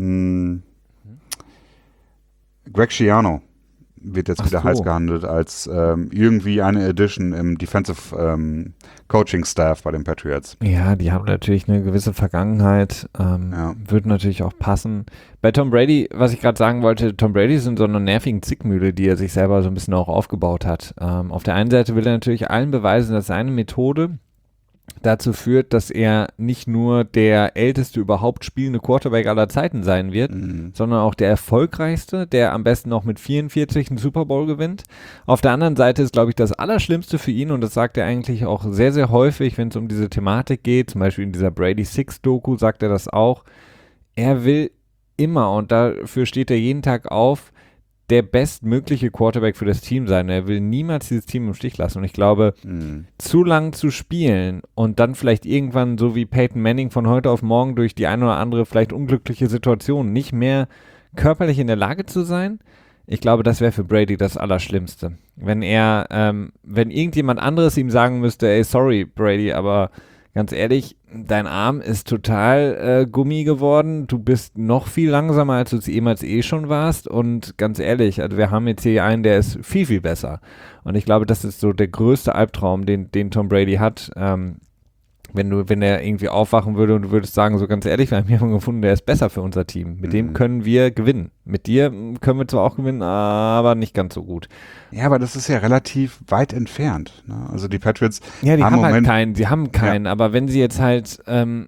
Greg Schiano wird jetzt wieder heiß gehandelt als irgendwie eine Addition im Defensive Coaching Staff bei den Patriots. Ja, die haben natürlich eine gewisse Vergangenheit, würde natürlich auch passen. Bei Tom Brady, was ich gerade sagen wollte, Tom Brady ist in so einer nervigen Zickmühle, die er sich selber so ein bisschen auch aufgebaut hat. Auf der einen Seite will er natürlich allen beweisen, dass seine Methode dazu führt, dass er nicht nur der älteste überhaupt spielende Quarterback aller Zeiten sein wird, sondern auch der erfolgreichste, der am besten noch mit 44 einen Super Bowl gewinnt. Auf der anderen Seite ist, glaube ich, das Allerschlimmste für ihn, und das sagt er eigentlich auch sehr, sehr häufig, wenn es um diese Thematik geht, zum Beispiel in dieser Brady Six Doku sagt er das auch, er will immer, und dafür steht er jeden Tag auf, der bestmögliche Quarterback für das Team sein. Er will niemals dieses Team im Stich lassen. Und ich glaube, zu lang zu spielen und dann vielleicht irgendwann, so wie Peyton Manning von heute auf morgen durch die eine oder andere vielleicht unglückliche Situation nicht mehr körperlich in der Lage zu sein, ich glaube, das wäre für Brady das Allerschlimmste. Wenn irgendjemand anderes ihm sagen müsste, ey, sorry Brady, aber ganz ehrlich, dein Arm ist total Gummi geworden, du bist noch viel langsamer, als du es jemals schon warst, und ganz ehrlich, also wir haben jetzt hier einen, der ist viel, viel besser, und ich glaube, das ist so der größte Albtraum, den Tom Brady hat, wenn er irgendwie aufwachen würde und du würdest sagen, so ganz ehrlich, wir haben jemanden gefunden, der ist besser für unser Team. Mit dem können wir gewinnen. Mit dir können wir zwar auch gewinnen, aber nicht ganz so gut. Ja, aber das ist ja relativ weit entfernt. Ne? Also die Patriots die haben halt keinen, aber wenn sie jetzt halt,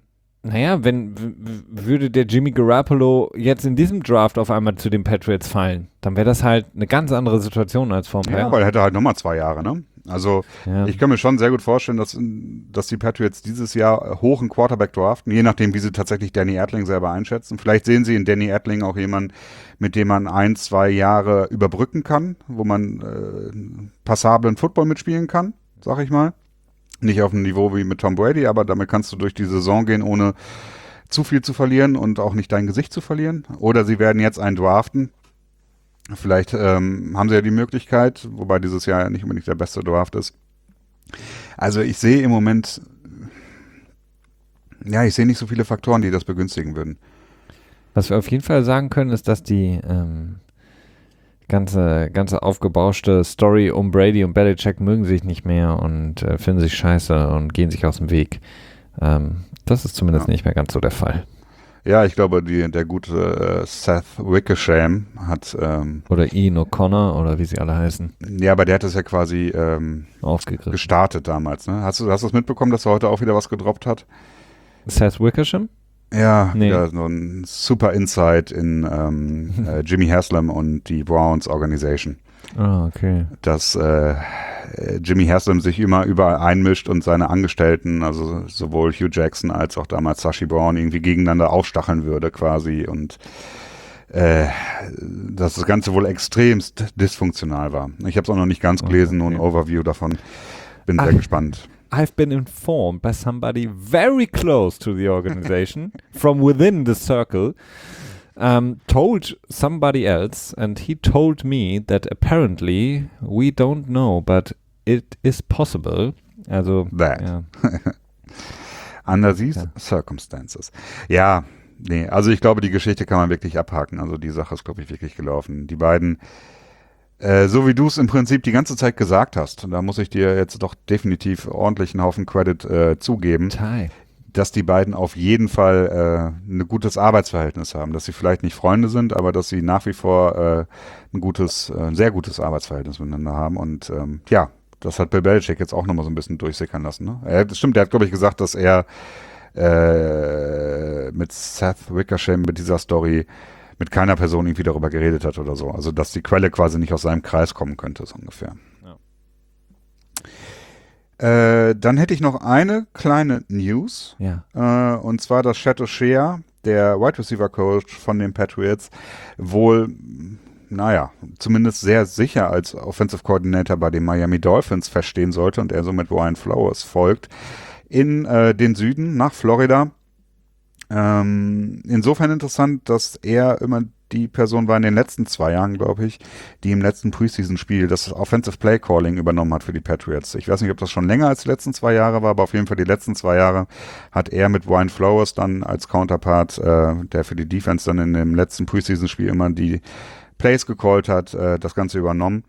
würde der Jimmy Garoppolo jetzt in diesem Draft auf einmal zu den Patriots fallen, dann wäre das halt eine ganz andere Situation als vor ein paar Jahren. Ja, weil er hätte halt nochmal 2 Jahre, ne? Also ich kann mir schon sehr gut vorstellen, dass die Patriots dieses Jahr hoch einen Quarterback draften, je nachdem, wie sie tatsächlich Danny Etling selber einschätzen. Vielleicht sehen sie in Danny Etling auch jemanden, mit dem man 1-2 Jahre überbrücken kann, wo man passablen Football mitspielen kann, sag ich mal. Nicht auf einem Niveau wie mit Tom Brady, aber damit kannst du durch die Saison gehen, ohne zu viel zu verlieren und auch nicht dein Gesicht zu verlieren. Oder sie werden jetzt einen draften. Vielleicht haben sie ja die Möglichkeit, wobei dieses Jahr ja nicht unbedingt der beste Draft ist. Also ich sehe im Moment, ich sehe nicht so viele Faktoren, die das begünstigen würden. Was wir auf jeden Fall sagen können, ist, dass die ganze aufgebauschte Story um Brady und Belichick mögen sich nicht mehr und finden sich scheiße und gehen sich aus dem Weg. Das ist zumindest nicht mehr ganz so der Fall. Ja, ich glaube, der gute Seth Wickersham hat oder Ian O'Connor oder wie sie alle heißen. Ja, aber der hat das ja quasi gestartet damals. Ne? Hast du das mitbekommen, dass er heute auch wieder was gedroppt hat? Seth Wickersham? Ja, wieder so ein super Insight in Jimmy Haslam und die Browns Organization. Ah, okay. Dass Jimmy Haslam sich immer überall einmischt und seine Angestellten, also sowohl Hugh Jackson als auch damals Sashi Brown, irgendwie gegeneinander aufstacheln würde quasi, und dass das Ganze wohl extremst dysfunktional war. Ich habe es auch noch nicht ganz gelesen, nur ein Overview davon. Bin sehr gespannt. I've been informed by somebody very close to the organization from within the circle, told somebody else, and he told me that apparently we don't know, but it is possible. Also, that. Ja. Under these circumstances. Ja, nee, also ich glaube, die Geschichte kann man wirklich abhaken. Also die Sache ist, glaube ich, wirklich gelaufen. Die beiden, so wie du es im Prinzip die ganze Zeit gesagt hast, da muss ich dir jetzt doch definitiv ordentlich einen Haufen Credit zugeben, dass die beiden auf jeden Fall ein gutes Arbeitsverhältnis haben. Dass sie vielleicht nicht Freunde sind, aber dass sie nach wie vor ein sehr gutes Arbeitsverhältnis miteinander haben. Und ja, das hat Bill Belichick jetzt auch nochmal so ein bisschen durchsickern lassen. Ne? Das stimmt, der hat, glaube ich, gesagt, dass er mit Seth Wickersham, mit dieser Story, mit keiner Person irgendwie darüber geredet hat oder so. Also, dass die Quelle quasi nicht aus seinem Kreis kommen könnte, so ungefähr. Ja. Dann hätte ich noch eine kleine News. Ja. Und zwar, dass Chateau Shea, der Wide Receiver Coach von den Patriots, wohl, zumindest sehr sicher als Offensive Coordinator bei den Miami Dolphins verstehen sollte und er somit Ryan Flowers folgt in den Süden nach Florida. Insofern interessant, dass er immer die Person war in den letzten 2 Jahren, glaube ich, die im letzten Preseason-Spiel das Offensive Play Calling übernommen hat für die Patriots. Ich weiß nicht, ob das schon länger als die letzten 2 Jahre war, aber auf jeden Fall die letzten 2 Jahre hat er mit Ryan Flowers dann als Counterpart, der für die Defense dann in dem letzten Preseason-Spiel immer die Plays gecallt hat, das Ganze übernommen.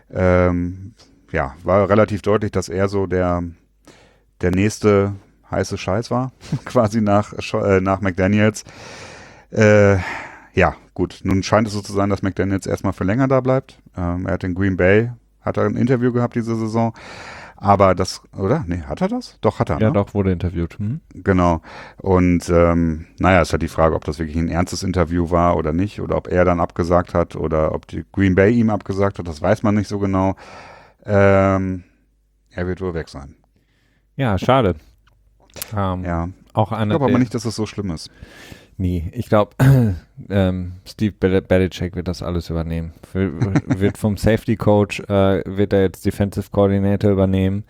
War relativ deutlich, dass er so der nächste heiße Scheiß war, quasi nach McDaniels. Gut, nun scheint es so zu sein, dass McDaniels erstmal für länger da bleibt. Er hat in Green Bay, ein Interview gehabt diese Saison, aber das, oder? Nee, hat er das? Doch, hat er, Ja, ne? doch, wurde interviewt. Genau, und ist halt die Frage, ob das wirklich ein ernstes Interview war oder nicht, oder ob er dann abgesagt hat, oder ob die Green Bay ihm abgesagt hat, das weiß man nicht so genau. Er wird wohl weg sein. Ja, schade. Auch ich glaube aber nicht, dass es so schlimm ist. Nee, ich glaube, Steve Belichick wird das alles übernehmen. Wird vom Safety Coach, wird er jetzt Defensive Coordinator übernehmen.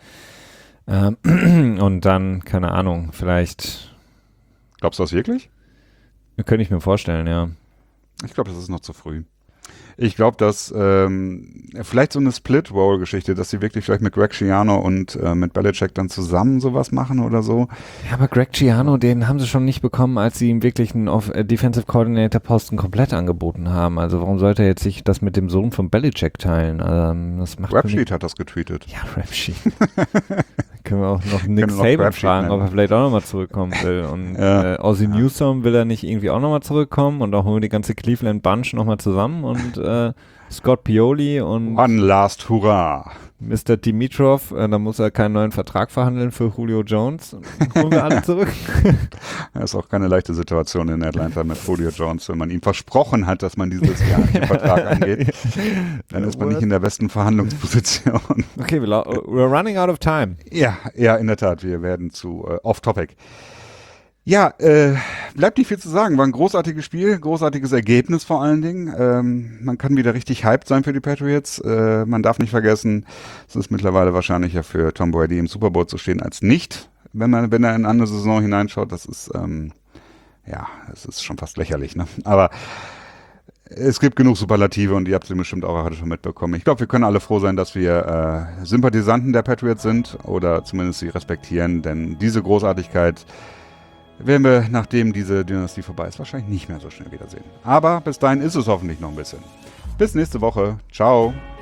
Und dann, keine Ahnung, vielleicht. Glaubst du das wirklich? Könnte ich mir vorstellen, ja. Ich glaube, das ist noch zu früh. Ich glaube, dass vielleicht so eine Split-Role-Geschichte, dass sie wirklich vielleicht mit Greg Schiano und mit Belichick dann zusammen sowas machen oder so. Ja, aber Greg Schiano, den haben sie schon nicht bekommen, als sie ihm wirklich einen Defensive Coordinator-Posten komplett angeboten haben. Also warum sollte er jetzt sich das mit dem Sohn von Belichick teilen? Das macht Rapsheet hat das getweetet. Ja, Rapsheet. Können wir auch noch Nick Saban fragen, ob er vielleicht auch nochmal zurückkommen will. Und Ozzie Newsome will er nicht irgendwie auch nochmal zurückkommen und auch holen wir die ganze Cleveland Bunch nochmal zusammen und Scott Pioli und One last Hurra. Mr. Dimitrov, da muss er keinen neuen Vertrag verhandeln für Julio Jones. Holen wir alle zurück. Das ist auch keine leichte Situation in Atlanta mit Julio Jones, wenn man ihm versprochen hat, dass man dieses Jahr den Vertrag angeht. Dann ist man nicht in der besten Verhandlungsposition. Okay, we're running out of time. Ja, in der Tat. Wir werden zu off-topic. Ja, bleibt nicht viel zu sagen. War ein großartiges Spiel, großartiges Ergebnis vor allen Dingen. Man kann wieder richtig hyped sein für die Patriots. Man darf nicht vergessen, es ist mittlerweile wahrscheinlicher für Tom Brady im Super Bowl zu stehen als nicht, wenn er in eine andere Saison hineinschaut. Das ist, es ist schon fast lächerlich, ne? Aber es gibt genug Superlative und ihr habt sie bestimmt auch heute schon mitbekommen. Ich glaube, wir können alle froh sein, dass wir Sympathisanten der Patriots sind oder zumindest sie respektieren, denn diese Großartigkeit werden wir, nachdem diese Dynastie vorbei ist, wahrscheinlich nicht mehr so schnell wiedersehen. Aber bis dahin ist es hoffentlich noch ein bisschen. Bis nächste Woche. Ciao.